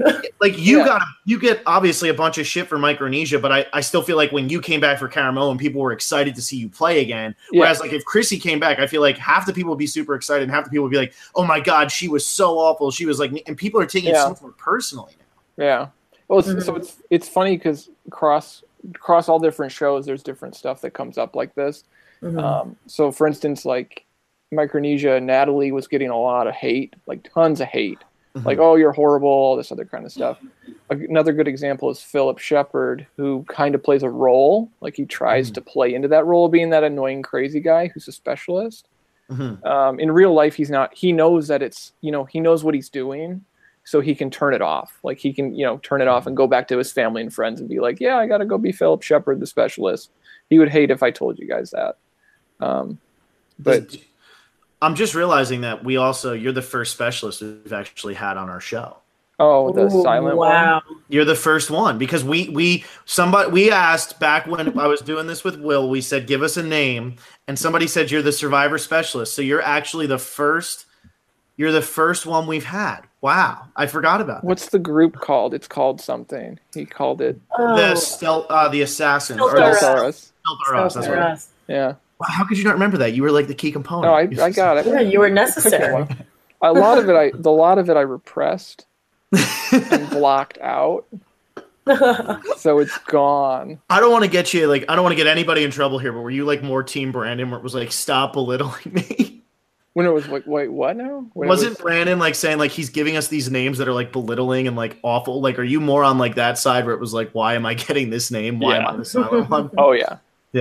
Speaker 1: You get obviously a bunch of shit for Micronesia, but I still feel when you came back for Caramello and people were excited to see you play again. Whereas if Chrissy came back, I feel half the people would be super excited and half the people would be "Oh my God, she was so awful." She was and people are taking it so more personally now.
Speaker 2: Yeah. Well, so it's funny because across all different shows, there's different stuff that comes up like this. Mm-hmm. So for instance, Micronesia, Natalie was getting a lot of hate, tons of hate. Mm-hmm. Oh, you're horrible, all this other kind of stuff. Another good example is Philip Shepard, who kind of plays a role. He tries to play into that role of being that annoying, crazy guy who's a specialist. Mm-hmm. In real life, he's not. He knows that it's, he knows what he's doing. so he can turn it off. Like he can, turn it off and go back to his family and friends and be like, yeah, I got to go be Philip Shepard, the specialist. He would hate if I told you guys that. But
Speaker 1: I'm just realizing that you're the first specialist we've actually had on our show.
Speaker 2: Oh, the silent one?
Speaker 1: You're the first one because we asked back when I was doing this with Will, we said, give us a name. And somebody said, you're the survivor specialist. So you're actually the first one we've had. Wow. I forgot about that.
Speaker 2: What's the group called? It's called something. He called it
Speaker 1: the Assassins.
Speaker 3: Stealth.
Speaker 2: Yeah.
Speaker 1: Wow, how could you not remember that? You were like the key component.
Speaker 2: No, I got it.
Speaker 3: Yeah, you were necessary.
Speaker 2: A lot of it I repressed and blocked out. So it's gone.
Speaker 1: I don't want to get anybody in trouble here, but were you like more Team Brandon where it was like, stop belittling me?
Speaker 2: When it was like, wait, what now?
Speaker 1: Wasn't Brandon like saying like he's giving us these names that are like belittling and like awful? Like, are you more on like that side where it was like, why am I getting this name? Why am I the silent one?
Speaker 2: Oh yeah.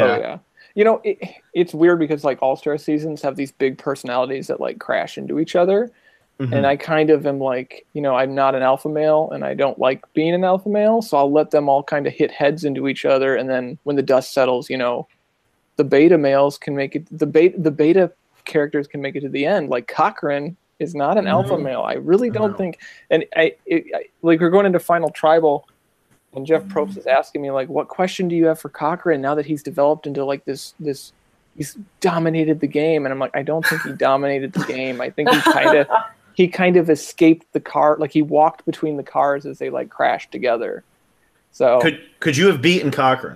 Speaker 2: It's weird because like All-Star seasons have these big personalities that like crash into each other. Mm-hmm. And I kind of am like, I'm not an alpha male and I don't like being an alpha male. So I'll let them all kind of hit heads into each other. And then when the dust settles, the beta males can make it, the beta characters can make it to the end. Like Cochran is not an alpha male. I really don't think, and like we're going into Final Tribal and Jeff Probst is asking me like, what question do you have for Cochran now that he's developed into like this he's dominated the game? And I'm like, I don't think he dominated the game. I think he kind of escaped the car. Like he walked between the cars as they like crashed together. So
Speaker 1: could you have beaten Cochran?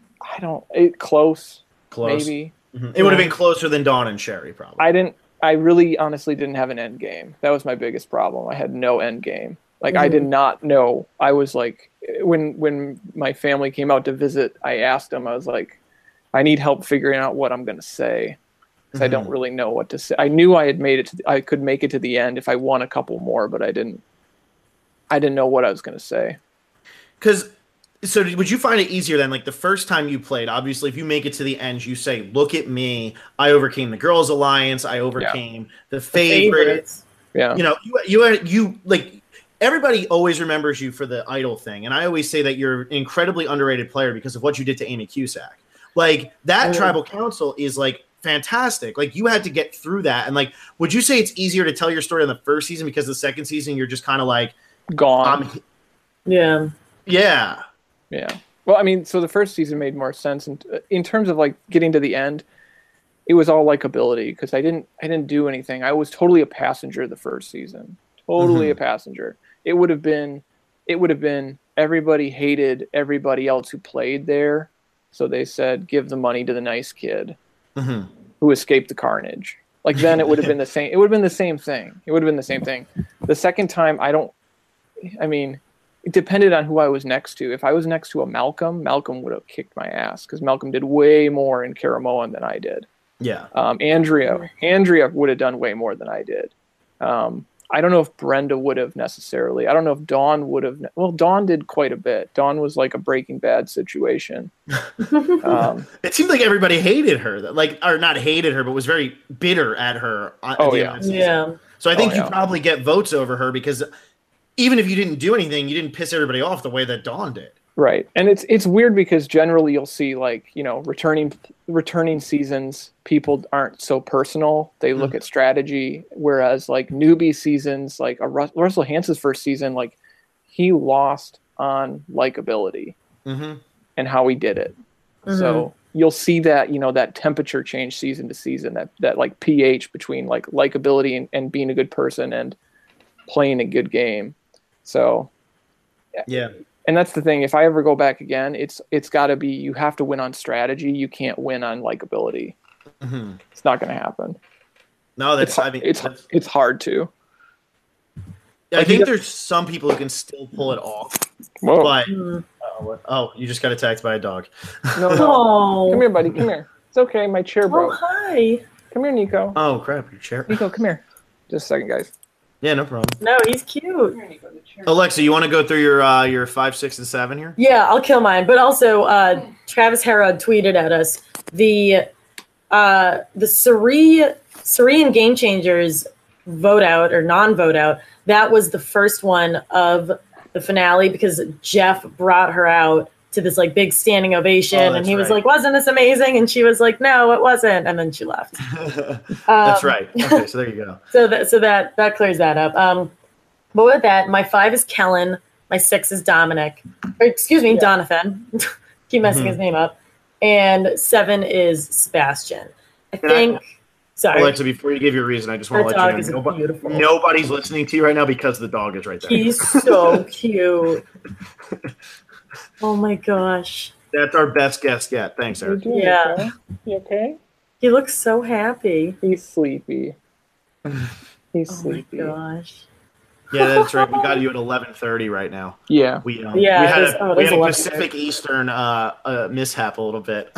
Speaker 2: Close maybe.
Speaker 1: Mm-hmm. It would have been closer than Dawn and Sherry, probably. I really honestly didn't have an end game. That was my biggest problem. I had no end game. Like I did not know. I was like, when my family came out to visit, I asked them, I was like, I need help figuring out what I'm going to say. Because I don't really know what to say. I knew I had made it I could make it to the end if I won a couple more, but I didn't know what I was going to say. So would you find it easier then, like the first time you played, obviously if you make it to the end, you say, look at me, I overcame the Girls Alliance, I overcame the favorites.
Speaker 2: Yeah.
Speaker 1: You like everybody always remembers you for the idol thing. And I always say that you're an incredibly underrated player because of what you did to Amy Cusack. Like that tribal council is like fantastic. Like you had to get through that. And like, would you say it's easier to tell your story on the first season because the second season you're just kind of like
Speaker 2: gone?
Speaker 3: Yeah.
Speaker 2: Yeah. Well, I mean, so the first season made more sense, and in terms of like getting to the end, it was all likability because I didn't do anything. I was totally a passenger the first season, a passenger. It would have been everybody hated everybody else who played there, so they said give the money to the nice kid who escaped the carnage. Like then it would have been the same. It would have been the same thing. The second time, it depended on who I was next to. If I was next to a Malcolm would have kicked my ass because Malcolm did way more in Karamoan than I did.
Speaker 1: Yeah.
Speaker 2: Andrea would have done way more than I did. I don't know if Brenda would have necessarily. I don't know if Dawn would have. Well, Dawn did quite a bit. Dawn was like a Breaking Bad situation.
Speaker 1: It seemed like everybody hated her, or not hated her, but was very bitter at her.
Speaker 3: Yeah.
Speaker 1: So I think you probably get votes over her because even if you didn't do anything, you didn't piss everybody off the way that Dawn did.
Speaker 2: Right. And it's weird because generally you'll see like, returning seasons, people aren't so personal. They look at strategy, whereas like newbie seasons, like Russell Hance's first season, like he lost on likability and how he did it. So you'll see that, that temperature change season to season, that like pH between like likability and being a good person and playing a good game. So,
Speaker 1: yeah.
Speaker 2: And that's the thing. If I ever go back again, it's got to be, you have to win on strategy. You can't win on likability. It's not going to happen.
Speaker 1: No,
Speaker 2: it's hard to.
Speaker 1: I think there's some people who can still pull it off.
Speaker 2: Whoa.
Speaker 1: But, you just got attacked by a dog.
Speaker 2: No. Come here, buddy. Come here. It's okay. My chair broke.
Speaker 3: Oh, hi.
Speaker 2: Come here, Nico.
Speaker 1: Oh, crap. Your chair.
Speaker 2: Nico, come here. Just a second, guys.
Speaker 1: Yeah, no problem.
Speaker 3: No, he's cute.
Speaker 1: Alexa, you want to go through your 5, 6, and 7 here?
Speaker 3: Yeah, I'll kill mine. But also, Travis Herod tweeted at us the Suri and Game Changers vote out or non-vote out, that was the first one of the finale because Jeff brought her out to this like big standing ovation, and he was like, "Wasn't this amazing?" And she was like, "No, it wasn't," and then she left.
Speaker 1: That's right. Okay, so there you go.
Speaker 3: So that clears that up. But with that, my 5 is Kellen, my 6 is Dominic, or excuse me, Donathan. Keep messing his name up, and 7 is Sebastian. I think. Sorry,
Speaker 1: Alexa. Before you give your reason, I just want to let you know nobody's listening to you right now because the dog is right there.
Speaker 3: He's so cute. Oh my gosh.
Speaker 1: That's our best guest yet. Thanks, Eric.
Speaker 3: Yeah.
Speaker 2: Okay? You okay?
Speaker 3: He looks so happy.
Speaker 2: He's sleepy. He's sleepy.
Speaker 3: Oh my gosh.
Speaker 1: Yeah, that's right. We got you at 11:30 right now.
Speaker 2: Yeah.
Speaker 1: We had
Speaker 3: it is
Speaker 1: a Pacific Eastern mishap a little bit.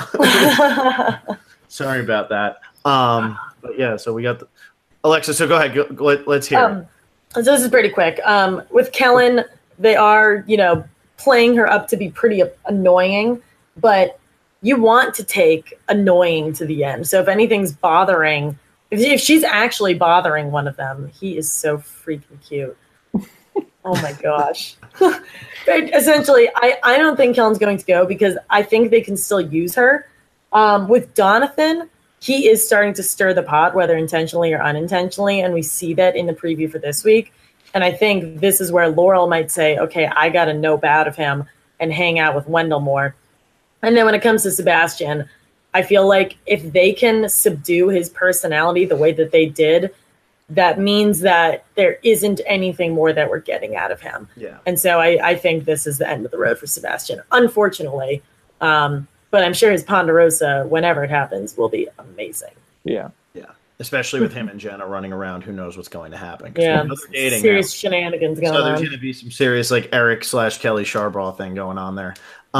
Speaker 1: Sorry about that. But yeah, so we got Alexa. So go ahead. Let's hear it.
Speaker 3: So this is pretty quick. With Kellen, they are, playing her up to be pretty annoying, but you want to take annoying to the end. So if anything's bothering, if she's actually bothering one of them, he is so freaking cute. Oh my gosh. Essentially, I don't think Kellen's going to go because I think they can still use her. With Donathan, he is starting to stir the pot, whether intentionally or unintentionally, and we see that in the preview for this week. And I think this is where Laurel might say, okay, I got to know out of him and hang out with Wendell more. And then when it comes to Sebastian, I feel like if they can subdue his personality the way that they did, that means that there isn't anything more that we're getting out of him.
Speaker 1: Yeah.
Speaker 3: And so I think this is the end of the road for Sebastian, unfortunately. But I'm sure his Ponderosa, whenever it happens, will be amazing.
Speaker 2: Yeah.
Speaker 1: Yeah. Especially with him and Jenna running around, who knows what's going to happen.
Speaker 3: Yeah, serious shenanigans going on.
Speaker 1: So there's going to be some serious like Eric/Kelly Sharbaugh thing going on there.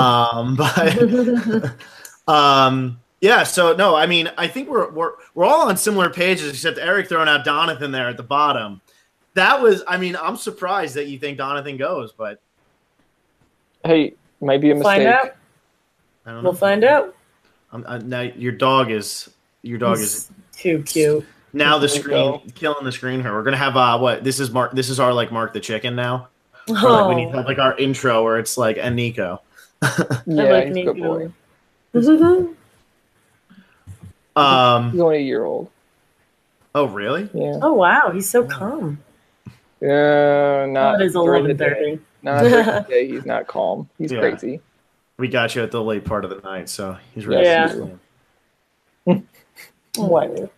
Speaker 1: But yeah. So no, I mean, I think we're all on similar pages, except Eric throwing out Donathan there at the bottom. That was, I mean, I'm surprised that you think Donathan goes, but
Speaker 2: hey, might be a mistake.
Speaker 3: Find out.
Speaker 1: I don't know.
Speaker 3: We'll find out.
Speaker 1: Now your dog is
Speaker 3: too cute.
Speaker 1: Now the screen killing the screen here. We're gonna have what? This is our like Mark the Chicken now.
Speaker 3: Oh.
Speaker 1: We need to have like our intro where it's like and Nico.
Speaker 2: Yeah, he's a good boy.
Speaker 3: Mm-hmm.
Speaker 2: He's only a year old.
Speaker 1: Oh really?
Speaker 2: Yeah.
Speaker 3: Oh wow, he's so calm.
Speaker 2: Not
Speaker 3: it is 11:30.
Speaker 2: Not during the day. He's not calm. He's crazy.
Speaker 1: We got you at the late part of the night, so he's ready.
Speaker 3: Yeah. What?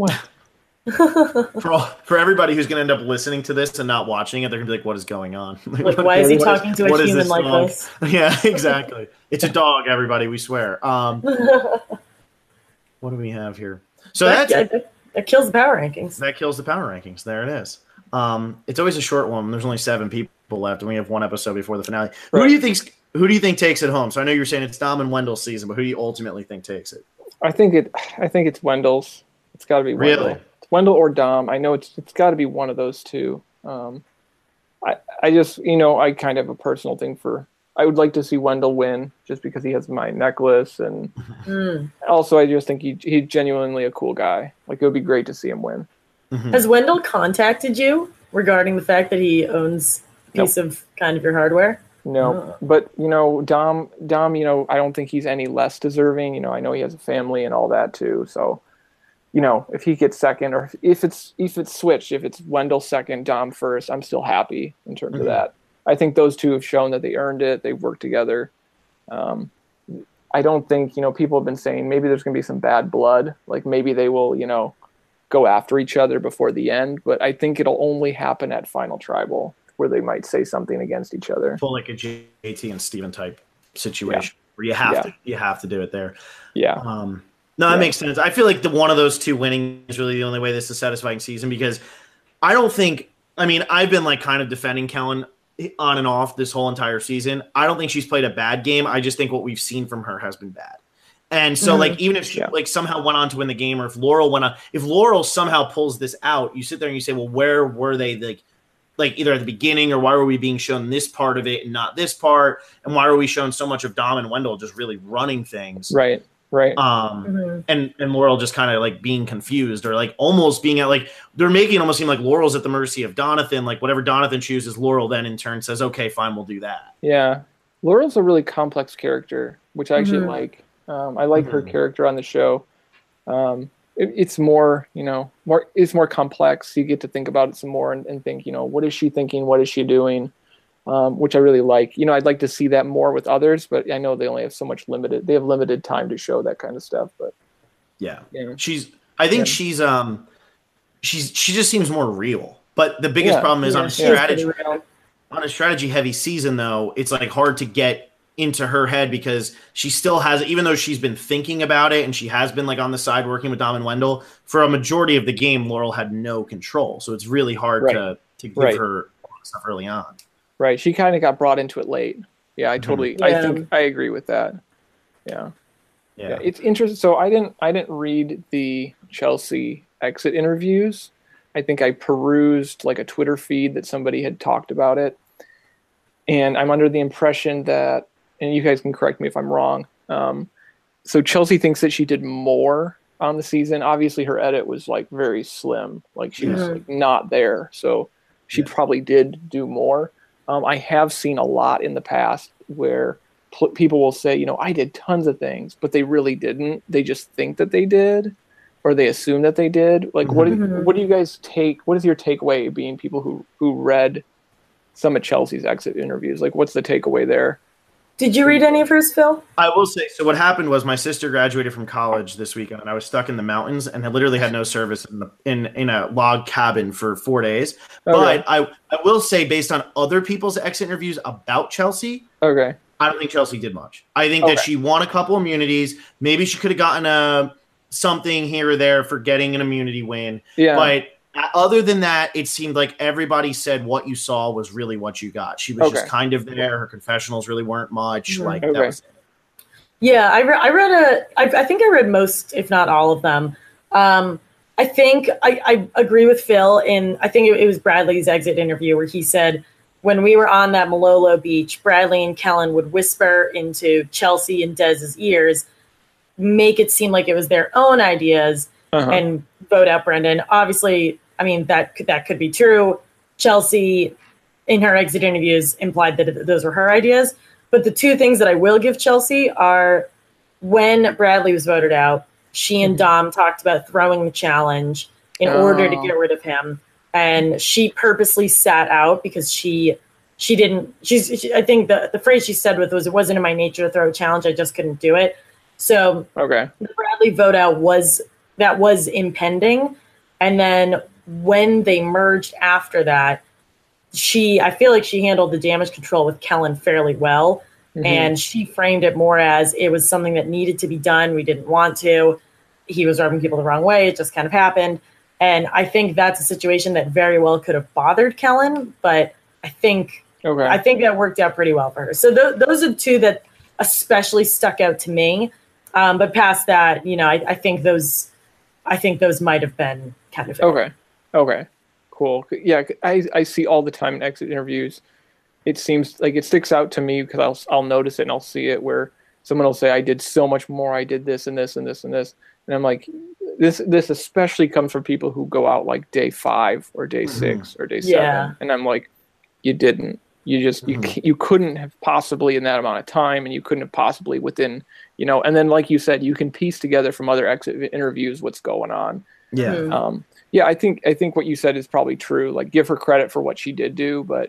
Speaker 1: For everybody who's going to end up listening to this and not watching it, they're going to be like, "What is going on?
Speaker 3: Like, why is he talking to a human like this?"
Speaker 1: Yeah, exactly. It's a dog, everybody. We swear. What do we have here? So
Speaker 3: that kills the power rankings.
Speaker 1: That kills the power rankings. There it is. It's always a short one. There's only 7 people left, and we have one episode before the finale. Right. Who do you think takes it home? So I know you're saying it's Dom and Wendell's season, but who do you ultimately think takes it?
Speaker 2: I think it's Wendell's. It's got to be Wendell.
Speaker 1: Really?
Speaker 2: It's Wendell or Dom. I know it's got to be one of those two. I just I kind of have a personal thing for. I would like to see Wendell win just because he has my necklace, and also I just think he's genuinely a cool guy. Like it would be great to see him win.
Speaker 1: Mm-hmm.
Speaker 3: Has Wendell contacted you regarding the fact that he owns a piece of kind of your hardware?
Speaker 2: No, but Dom, I don't think he's any less deserving. I know he has a family and all that too. So, if he gets second, or if it's switched, if it's Wendell second, Dom first, I'm still happy in terms of that. I think those two have shown that they earned it. They've worked together. I don't think people have been saying maybe there's going to be some bad blood, like maybe they will go after each other before the end. But I think it'll only happen at Final Tribal, where they might say something against each other.
Speaker 1: Full like a JT and Steven type situation where you have to do it there.
Speaker 2: Yeah.
Speaker 1: No, that makes sense. I feel like one of those two winning is really the only way this is a satisfying season because I don't think I've been like kind of defending Kellen on and off this whole entire season. I don't think she's played a bad game. I just think what we've seen from her has been bad. And so like even if she like somehow went on to win the game, or if Laurel somehow pulls this out, you sit there and you say, well, where were they like either at the beginning, or why were we being shown this part of it and not this part? And why are we shown so much of Dom and Wendell just really running things?
Speaker 2: Right. Right.
Speaker 1: And Laurel just kind of like being confused or like almost being at like they're making it almost seem like Laurel's at the mercy of Donathan. Like whatever Donathan chooses, Laurel then in turn says, "Okay, fine, we'll do that."
Speaker 2: Yeah, Laurel's a really complex character, which I actually like. I like her character on the show. It's more, it's more complex. You get to think about it some more and think, what is she thinking? What is she doing? Which I really like. I'd like to see that more with others, but I know they only have they have limited time to show that kind of stuff. But
Speaker 1: yeah. She just seems more real. But the biggest problem is on a strategy heavy season, though, it's like hard to get into her head because she still has, even though she's been thinking about it and she has been like on the side working with Dom and Wendell for a majority of the game, Laurel had no control. So it's really hard to give her stuff early on.
Speaker 2: Right. She kind of got brought into it late. Yeah, I totally, I think I agree with that. Yeah. It's interesting. So I didn't read the Chelsea exit interviews. I think I perused like a Twitter feed that somebody had talked about it. And I'm under the impression that, and you guys can correct me if I'm wrong. So Chelsea thinks that she did more on the season. Obviously her edit was like very slim. Like she was like not there. So she probably did do more. I have seen a lot in the past where people will say, I did tons of things, but they really didn't. They just think that they did, or they assume that they did. Like, what do you guys take? What is your takeaway being people who read some of Chelsea's exit interviews? Like, what's the takeaway there?
Speaker 3: Did you read any of hers, Phil?
Speaker 1: I will say, so what happened was my sister graduated from college this weekend, and I was stuck in the mountains and I literally had no service in a log cabin for 4 days. Okay. But I will say, based on other people's exit interviews about Chelsea, I don't think Chelsea did much. I think that she won a couple immunities. Maybe she could have gotten something here or there for getting an immunity win. Yeah. But other than that, it seemed like everybody said what you saw was really what you got. She was just kind of there. Her confessionals really weren't much. Like that was it.
Speaker 3: Yeah, I think I read most, if not all of them. I think I agree with Phil I think it was Bradley's exit interview where he said when we were on that Malolo beach, Bradley and Kellen would whisper into Chelsea and Dez's ears, make it seem like it was their own ideas and vote out Brendan. Obviously, I mean, that could be true. Chelsea, in her exit interviews, implied that those were her ideas. But the two things that I will give Chelsea are when Bradley was voted out, she and Dom talked about throwing the challenge in order to get rid of him. And she purposely sat out because she didn't. I think the phrase she said was, "It wasn't in my nature to throw a challenge. I just couldn't do it." So the Bradley vote out was impending. And then when they merged after that, I feel like she handled the damage control with Kellen fairly well. And she framed it more as it was something that needed to be done. We didn't want to. He was rubbing people the wrong way. It just kind of happened. And I think that's a situation that very well could have bothered Kellen, but I think that worked out pretty well for her. So those are two that especially stuck out to me. But past that, I think those might have been kind of it.
Speaker 2: Okay, cool. Yeah, I see all the time in exit interviews. It seems like it sticks out to me because I'll notice it and I'll see it where someone will say, I did so much more. I did this and this and this and this. And I'm like, this especially comes from people who go out like day 5 or day 6 or day 7. And I'm like, you didn't. You just you couldn't have possibly in that amount of time, and you couldn't have possibly within, and then like you said, you can piece together from other exit interviews what's going on. Yeah. I think what you said is probably true. Like, give her credit for what she did do, but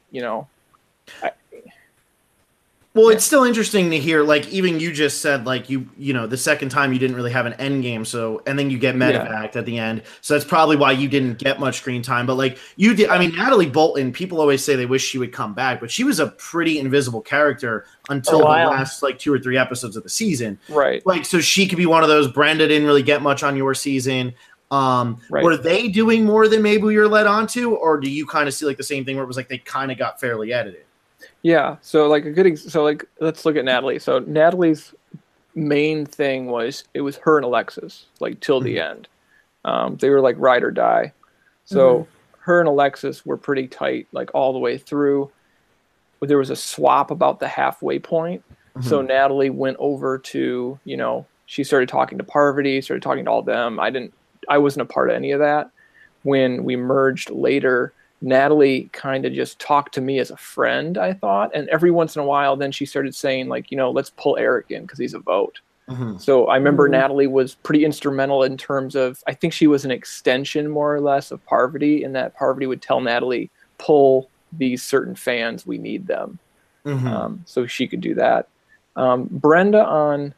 Speaker 1: it's still interesting to hear, like, even you just said, like, the second time you didn't really have an end game, and then you get medevac at the end. So that's probably why you didn't get much screen time. But, like, you did. I mean, Natalie Bolton, people always say they wish she would come back, but she was a pretty invisible character until the last, like, 2 or 3 episodes of the season.
Speaker 2: Right.
Speaker 1: Like, so she could be one of those, Brenda didn't really get much on your season. Were they doing more than maybe you're led on to, or do you kind of see, like, the same thing where it was, like, they kind of got fairly edited?
Speaker 2: Yeah, so like let's look at Natalie. So Natalie's main thing was it was her and Alexis, like till the end. They were like ride or die. So her and Alexis were pretty tight, like all the way through. But there was a swap about the halfway point. So Natalie went over to she started talking to Parvati, started talking to all them. I wasn't a part of any of that. When we merged later, Natalie kind of just talked to me as a friend, I thought. And every once in a while, then she started saying, like, let's pull Eric in because he's a vote. Mm-hmm. So I remember Natalie was pretty instrumental in terms of, I think she was an extension more or less of Parvati, in that Parvati would tell Natalie, pull these certain fans, we need them. Mm-hmm. So she could do that. Brenda on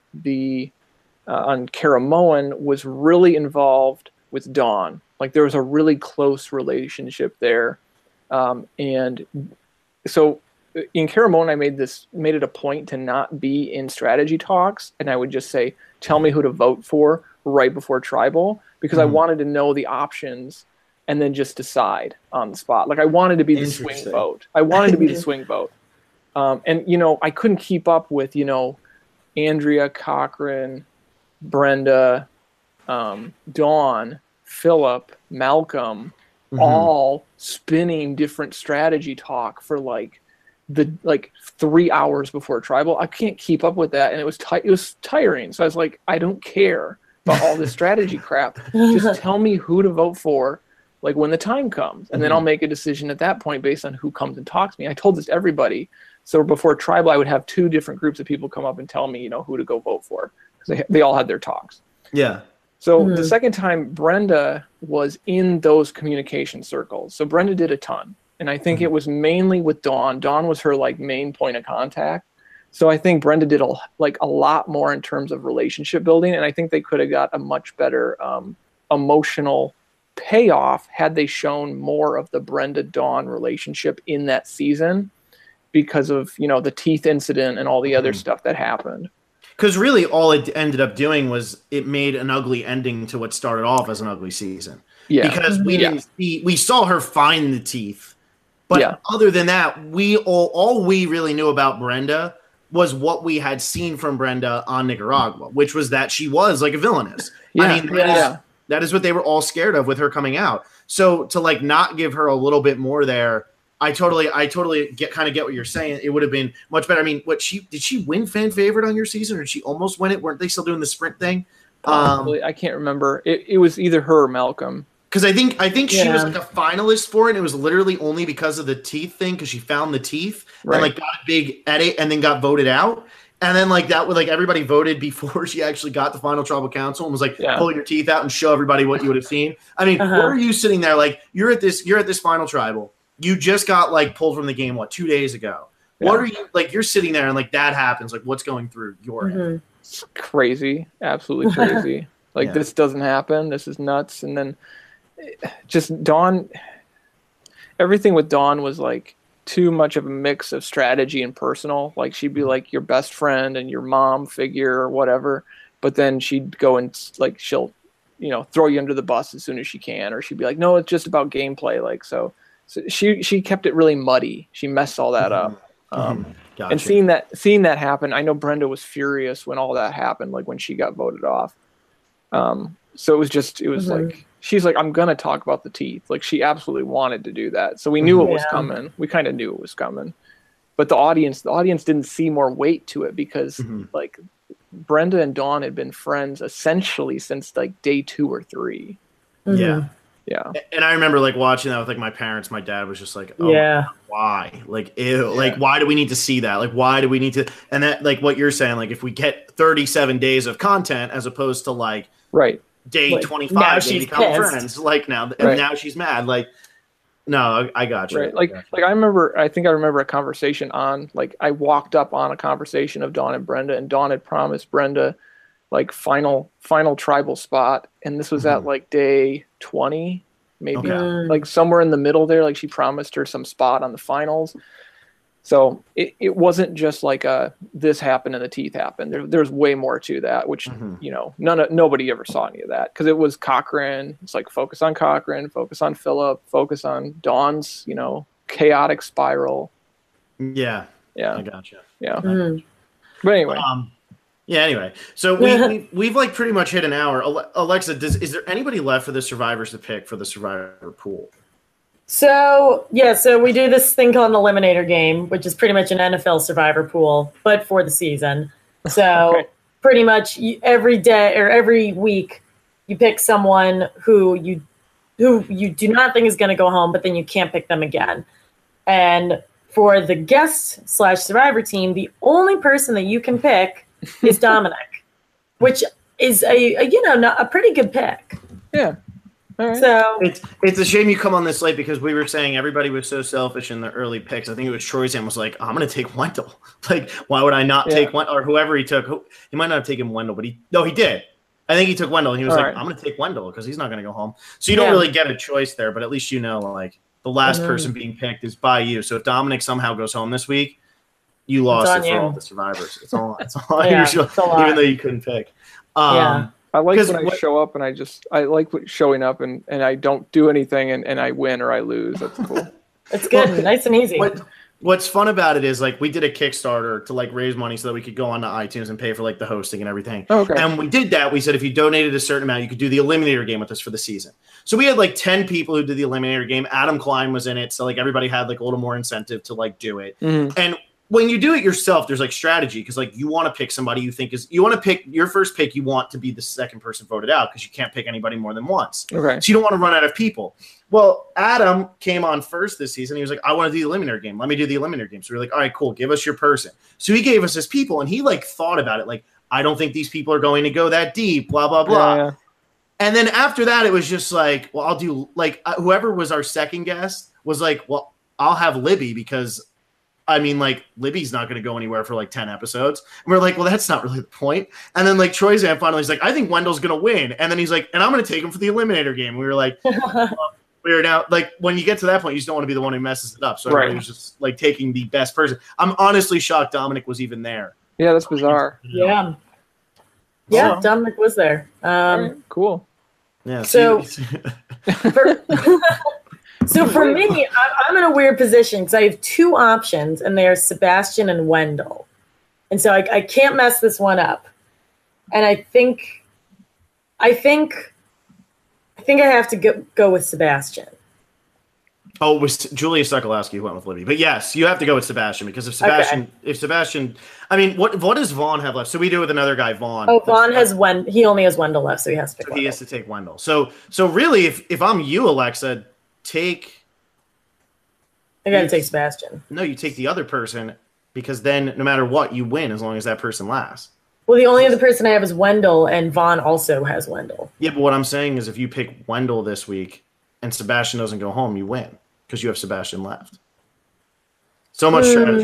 Speaker 2: Caramoan was really involved with Dawn. Like there was a really close relationship there. And so in Caramoan, I made it a point to not be in strategy talks. And I would just say, tell me who to vote for right before tribal, because I wanted to know the options and then just decide on the spot. Like I wanted to be the swing vote. I wanted to be the swing vote. And, I couldn't keep up with, Andrea, Cochran, Brenda, Dawn, Philip, Malcolm, all spinning different strategy talk for like 3 hours before tribal. I can't keep up with that. And it was tiring. So I was like, I don't care about all this strategy crap. Just tell me who to vote for, like when the time comes. And then I'll make a decision at that point based on who comes and talks to me. I told this to everybody. So before tribal, I would have 2 different groups of people come up and tell me, who to go vote for, because they all had their talks.
Speaker 1: Yeah.
Speaker 2: So the second time, Brenda was in those communication circles. So Brenda did a ton. And I think it was mainly with Dawn. Dawn was her main point of contact. So I think Brenda did a lot more in terms of relationship building. And I think they could have got a much better emotional payoff had they shown more of the Brenda-Dawn relationship in that season, because of, the teeth incident and all the other stuff that happened.
Speaker 1: Because really all it ended up doing was it made an ugly ending to what started off as an ugly season. Yeah. Because we saw her find the teeth. But other than that, all we really knew about Brenda was what we had seen from Brenda on Nicaragua, which was that she was like a villainess. Yeah. I mean, that is what they were all scared of with her coming out. So to not give her a little bit more there, I totally get what you're saying. It would have been much better. I mean, did she win fan favorite on your season, or did she almost win it? Weren't they still doing the sprint thing?
Speaker 2: I can't remember. It was either her or Malcolm.
Speaker 1: Because I think she was a finalist for it. And it was literally only because of the teeth thing, because she found the teeth and got a big edit and then got voted out. And then that would everybody voted before she actually got the final tribal council and was pull your teeth out and show everybody what you would have seen. I mean, where are you sitting there? You're at this final tribal. You just got pulled from the game 2 days ago. Yeah. What are you you're sitting there and that happens. What's going through your head?
Speaker 2: It's crazy, absolutely crazy. This doesn't happen. This is nuts. And then just Dawn, everything with Dawn was too much of a mix of strategy and personal. She'd be your best friend and your mom figure or whatever, but then she'd go and she'll throw you under the bus as soon as she can, or she'd be no, it's just about gameplay. So she kept it really muddy. She messed all that up. Gotcha. And seeing that happen, I know Brenda was furious when all that happened, when she got voted off. So it was she's I'm going to talk about the teeth. She absolutely wanted to do that. So we knew it was coming. We kind of knew it was coming. But the audience didn't see more weight to it because Brenda and Dawn had been friends essentially since day 2 or 3.
Speaker 1: Yeah.
Speaker 2: Yeah.
Speaker 1: And I remember watching that with my parents. My dad was just oh, why? Ew. Yeah. Why do we need to see that? Why do we need to? And that what you're saying, if we get 37 days of content as opposed to
Speaker 2: right.
Speaker 1: Day 25, they become friends. Now she's mad. No, I got you.
Speaker 2: Right. I think I remember a conversation on I walked up on a conversation of Dawn and Brenda, and Dawn had promised Brenda final tribal spot, and this was at day 20, maybe somewhere in the middle there. She promised her some spot on the finals. So it wasn't just this happened and the teeth happened. There's way more to that, which nobody ever saw any of that, because it was Cochran. It's focus on Cochran, focus on Philip, focus on Dawn's chaotic spiral.
Speaker 1: Yeah,
Speaker 2: I
Speaker 1: gotcha.
Speaker 2: Yeah, but anyway.
Speaker 1: Anyway, so we've pretty much hit an hour. Alexa, is there anybody left for the survivors to pick for the survivor pool?
Speaker 3: So we do this thing called an eliminator game, which is pretty much an NFL survivor pool, but for the season. So pretty much every day or every week you pick someone who you do not think is going to go home, but then you can't pick them again. And for the guest / survivor team, the only person that you can pick is Dominic, which is a pretty good pick.
Speaker 2: Yeah. All right.
Speaker 3: So
Speaker 1: it's a shame you come on this late because we were saying everybody was so selfish in the early picks. I think it was Troyzan was like, I'm going to take Wendell. Like, why would I not take Wendell? Or whoever he took. He might not have taken Wendell, but he did. I think he took Wendell, and he was I'm going to take Wendell because he's not going to go home. So you don't really get a choice there, but at least you know, like, the last person being picked is by you. So if Dominic somehow goes home this week, you lost it for all the survivors. It's all even though you couldn't pick.
Speaker 2: I like when I show up and I like showing up and I don't do anything and I win or I lose. That's cool.
Speaker 3: It's good. Nice and easy.
Speaker 1: What's fun about it is, like, we did a Kickstarter to, like, raise money so that we could go onto iTunes and pay for, like, the hosting and everything.
Speaker 2: Okay.
Speaker 1: And we did that. We said if you donated a certain amount, you could do the Eliminator game with us for the season. So we had, like, 10 people who did the Eliminator game. Adam Klein was in it. So, like, everybody had, like, a little more incentive to, like, do it.
Speaker 2: Mm-hmm.
Speaker 1: And when you do it yourself, there's, like, strategy because, like, you want to pick somebody you think you want to pick your first pick. You want to be the second person voted out because you can't pick anybody more than once.
Speaker 2: Okay.
Speaker 1: So you don't want to run out of people. Well, Adam came on first this season. He was like, I want to do the Eliminator game. Let me do the Eliminator game. So we were like, all right, cool. Give us your person. So he gave us his people, and he, like, thought about it. Like, I don't think these people are going to go that deep, blah, blah, blah.
Speaker 2: Yeah.
Speaker 1: And then after that, it was just like, well, I'll do, like, whoever was our second guest was like, well, I'll have Libby because, I mean, like, Libby's not going to go anywhere for, like, 10 episodes. And we're like, well, that's not really the point. And then, like, Troyzan finally is like, I think Wendell's going to win. And then he's like, and I'm going to take him for the Eliminator game. And we were like, we are now, like, when you get to that point, you just don't want to be the one who messes it up. So everybody was just, like, taking the best person. I'm honestly shocked Dominic was even there.
Speaker 2: Yeah, that's bizarre.
Speaker 3: Yeah. Yeah, Dominic was there.
Speaker 2: Right, cool.
Speaker 1: Yeah.
Speaker 3: So for me, I'm in a weird position because I have two options, and they are Sebastian and Wendell. And so I can't mess this one up. And I think I have to go with Sebastian.
Speaker 1: Oh, it was Julia Sokolowski who went with Libby. But yes, you have to go with Sebastian because if Sebastian, I mean, what does Vaughn have left? So we do it with another guy, Vaughn.
Speaker 3: Oh, Vaughn he only has Wendell left, so he has to pick Wendell.
Speaker 1: He has to take Wendell. So really, if I'm you, Alexa, I
Speaker 3: got to take Sebastian.
Speaker 1: No, you take the other person because then no matter what, you win as long as that person lasts.
Speaker 3: Well, the only other person I have is Wendell, and Vaughn also has Wendell.
Speaker 1: Yeah, but what I'm saying is if you pick Wendell this week and Sebastian doesn't go home, you win because you have Sebastian left. So much strategy.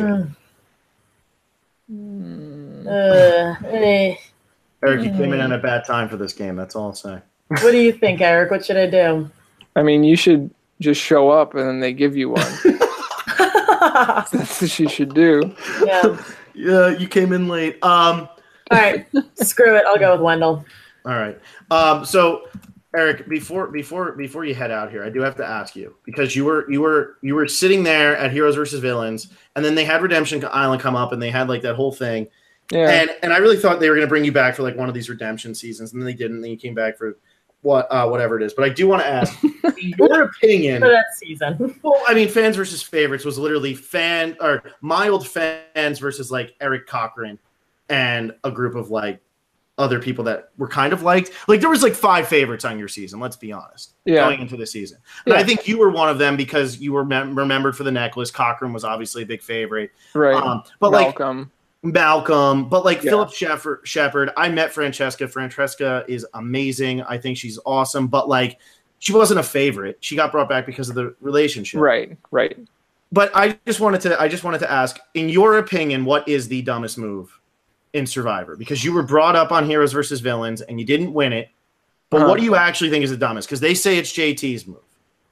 Speaker 1: Eric, you came in at a bad time for this game. That's all I'll say.
Speaker 3: What do you think, Eric? What should I do?
Speaker 2: I mean, you should just show up and then they give you one. That's what you should do.
Speaker 3: Yeah.
Speaker 1: Yeah, you came in late.
Speaker 3: All right, screw it. I'll go with Wendell.
Speaker 1: All right. So, Eric, before you head out here, I do have to ask you because you were sitting there at Heroes versus Villains, and then they had Redemption Island come up, and they had like that whole thing.
Speaker 2: Yeah.
Speaker 1: And I really thought they were going to bring you back for like one of these redemption seasons, and then they didn't. And then you came back for whatever it is. But I do want to ask, in your opinion,
Speaker 3: for that season.
Speaker 1: Well, I mean, fans versus favorites was literally mild fans versus like Eric Cochran and a group of like other people that were kind of liked. Like there was like 5 favorites on your season. Let's be honest. Going into the season, and I think you were one of them because you were remembered for the necklace. Cochran was obviously a big favorite,
Speaker 2: right?
Speaker 1: But
Speaker 2: Malcolm,
Speaker 1: but like Philip Shepard, I met Francesca. Francesca is amazing. I think she's awesome, but like she wasn't a favorite. She got brought back because of the relationship.
Speaker 2: Right.
Speaker 1: But I just wanted to ask, in your opinion, what is the dumbest move in Survivor? Because you were brought up on Heroes versus Villains and you didn't win it. But what do you actually think is the dumbest? Because they say it's JT's move.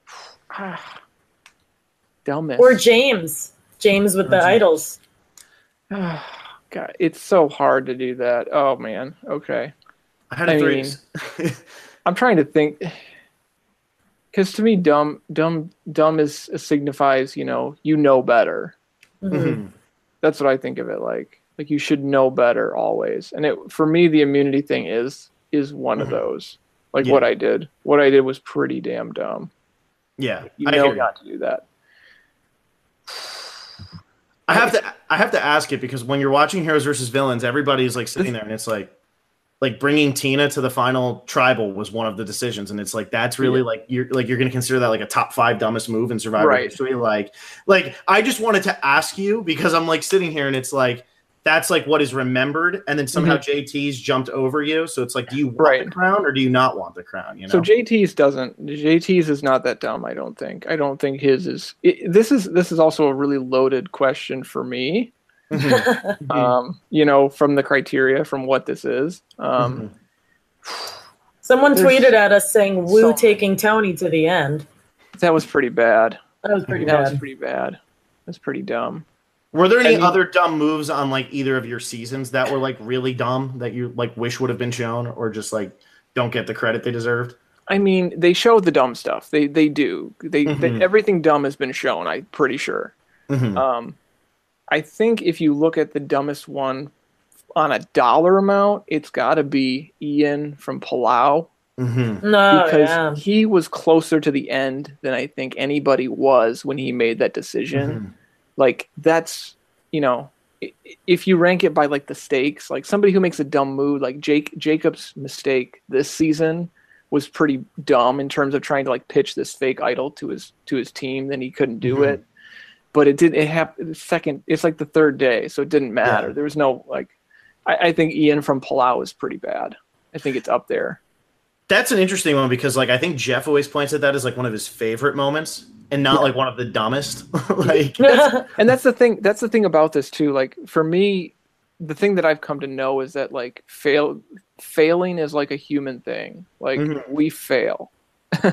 Speaker 2: Dumbest.
Speaker 3: Or James with the idols.
Speaker 2: God, it's so hard to do that. Oh man. Okay.
Speaker 1: I mean,
Speaker 2: I'm trying to think, because to me, dumb signifies you know better.
Speaker 3: Mm-hmm.
Speaker 2: That's what I think of it like. Like you should know better always. And for me, the immunity thing is one of those. Like what I did was pretty damn dumb.
Speaker 1: Yeah,
Speaker 2: you know not to do that.
Speaker 1: I have to ask it because when you're watching Heroes versus Villains, everybody's like sitting there and it's like like bringing Tina to the final tribal was one of the decisions, and it's like that's really like you're going to consider that like a top 5 dumbest move in Survivor history. Like I just wanted to ask you because I'm like sitting here and it's like that's like what is remembered, and then somehow JT's jumped over you. So it's like, do you want the crown or do you not want the crown? You know.
Speaker 2: So JT's is not that dumb. I don't think his is. This is also a really loaded question for me. You know, from the criteria, from what this is.
Speaker 3: Someone tweeted at us saying Wu taking Tony to the end.
Speaker 2: That was pretty bad.
Speaker 3: That was pretty bad.
Speaker 2: That's pretty dumb.
Speaker 1: Were there any other dumb moves on like either of your seasons that were like really dumb that you like wish would have been shown, or just like don't get the credit they deserved?
Speaker 2: I mean, they show the dumb stuff. They do. They everything dumb has been shown. I'm pretty sure. I think if you look at the dumbest one on a dollar amount, it's got to be Ian from Palau. Because he was closer to the end than I think anybody was when he made that decision. Like, that's, you know, if you rank it by like the stakes, like somebody who makes a dumb move, like Jacob's mistake this season was pretty dumb in terms of trying to like pitch this fake idol to his team, then he couldn't do it. But it happened second. It's like the third day, so it didn't matter. There was no like. I think Ian from Palau is pretty bad. I think it's up there.
Speaker 1: That's an interesting one because like I think Jeff always points at that as like one of his favorite moments, and not like one of the dumbest. Like,
Speaker 2: and that's the thing. That's the thing about this too. Like for me, the thing that I've come to know is that like failing is like a human thing. Like we fail. So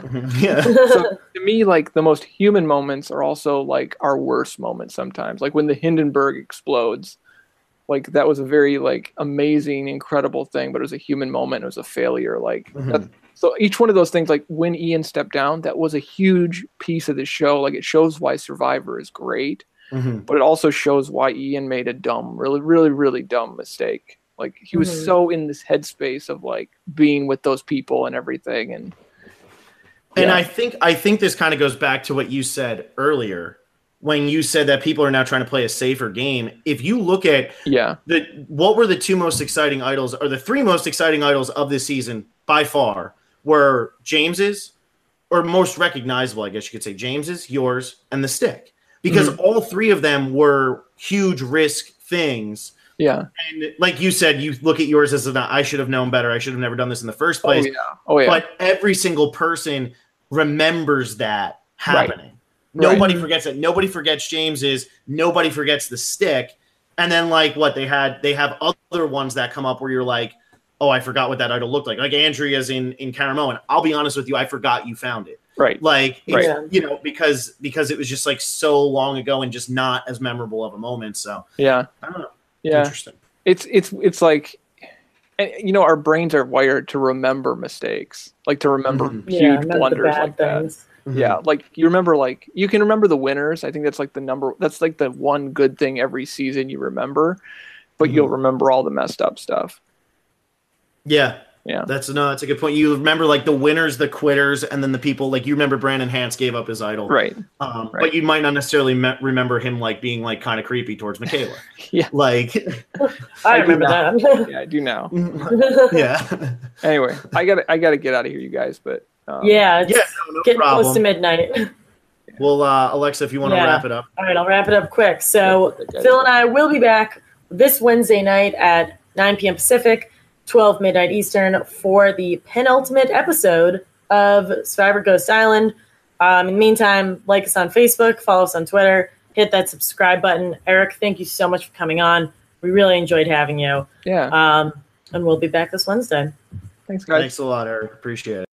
Speaker 2: to me, like the most human moments are also like our worst moments sometimes. Like when the Hindenburg explodes, like that was a very like amazing, incredible thing, but it was a human moment. It was a failure. Like so each one of those things, like when Ian stepped down, that was a huge piece of the show. Like it shows why Survivor is great, but it also shows why Ian made a dumb, really, really, really dumb mistake. Like he was so in this headspace of like being with those people and everything. And
Speaker 1: I think this kind of goes back to what you said earlier when you said that people are now trying to play a safer game. If you look at what were the 2 most exciting idols, or the 3 most exciting idols of this season by far, were James's, or most recognizable, I guess you could say, James's, yours, and the stick. Because all 3 of them were huge risk things. Yeah. And like you said, you look at yours as I should have known better. I should have never done this in the first place.
Speaker 2: Oh, yeah.
Speaker 1: But every single person remembers that happening. Nobody forgets it. Nobody forgets James's. Nobody forgets the stick. And then like what they have other ones that come up where you're like, oh, I forgot what that idol looked like Andrea's in Caramoan. And I'll be honest with you, I forgot you found it. Like, you know, because it was just like so long ago and just not as memorable of a moment. So I don't know. Interesting.
Speaker 2: It's like, you know, our brains are wired to remember mistakes, like to remember huge blunders like things. That. Yeah, like you remember, like you can remember the winners. I think that's like that's like the one good thing every season you remember, but you'll remember all the messed up stuff.
Speaker 1: Yeah. That's a good point. You remember like the winners, the quitters, and then the people like you remember Brandon Hantz gave up his idol, right? But you might not necessarily remember him like being like kind of creepy towards Michaela. Like
Speaker 3: I remember that.
Speaker 2: Yeah, I do now.
Speaker 1: Yeah.
Speaker 2: Anyway, I gotta get out of here, you guys. But
Speaker 3: no getting
Speaker 1: problem.
Speaker 3: Close to midnight.
Speaker 1: Well, Alexa, if you want to wrap it up.
Speaker 3: All right, I'll wrap it up quick. So Phil and I will be back this Wednesday night at 9 p.m. Pacific, 12 midnight Eastern, for the penultimate episode of Survivor Ghost Island. In the meantime, like us on Facebook, follow us on Twitter, hit that subscribe button. Eric, thank you so much for coming on. We really enjoyed having you.
Speaker 2: Yeah.
Speaker 3: And we'll be back this Wednesday.
Speaker 2: Thanks, guys.
Speaker 1: Thanks a lot, Eric. Appreciate it.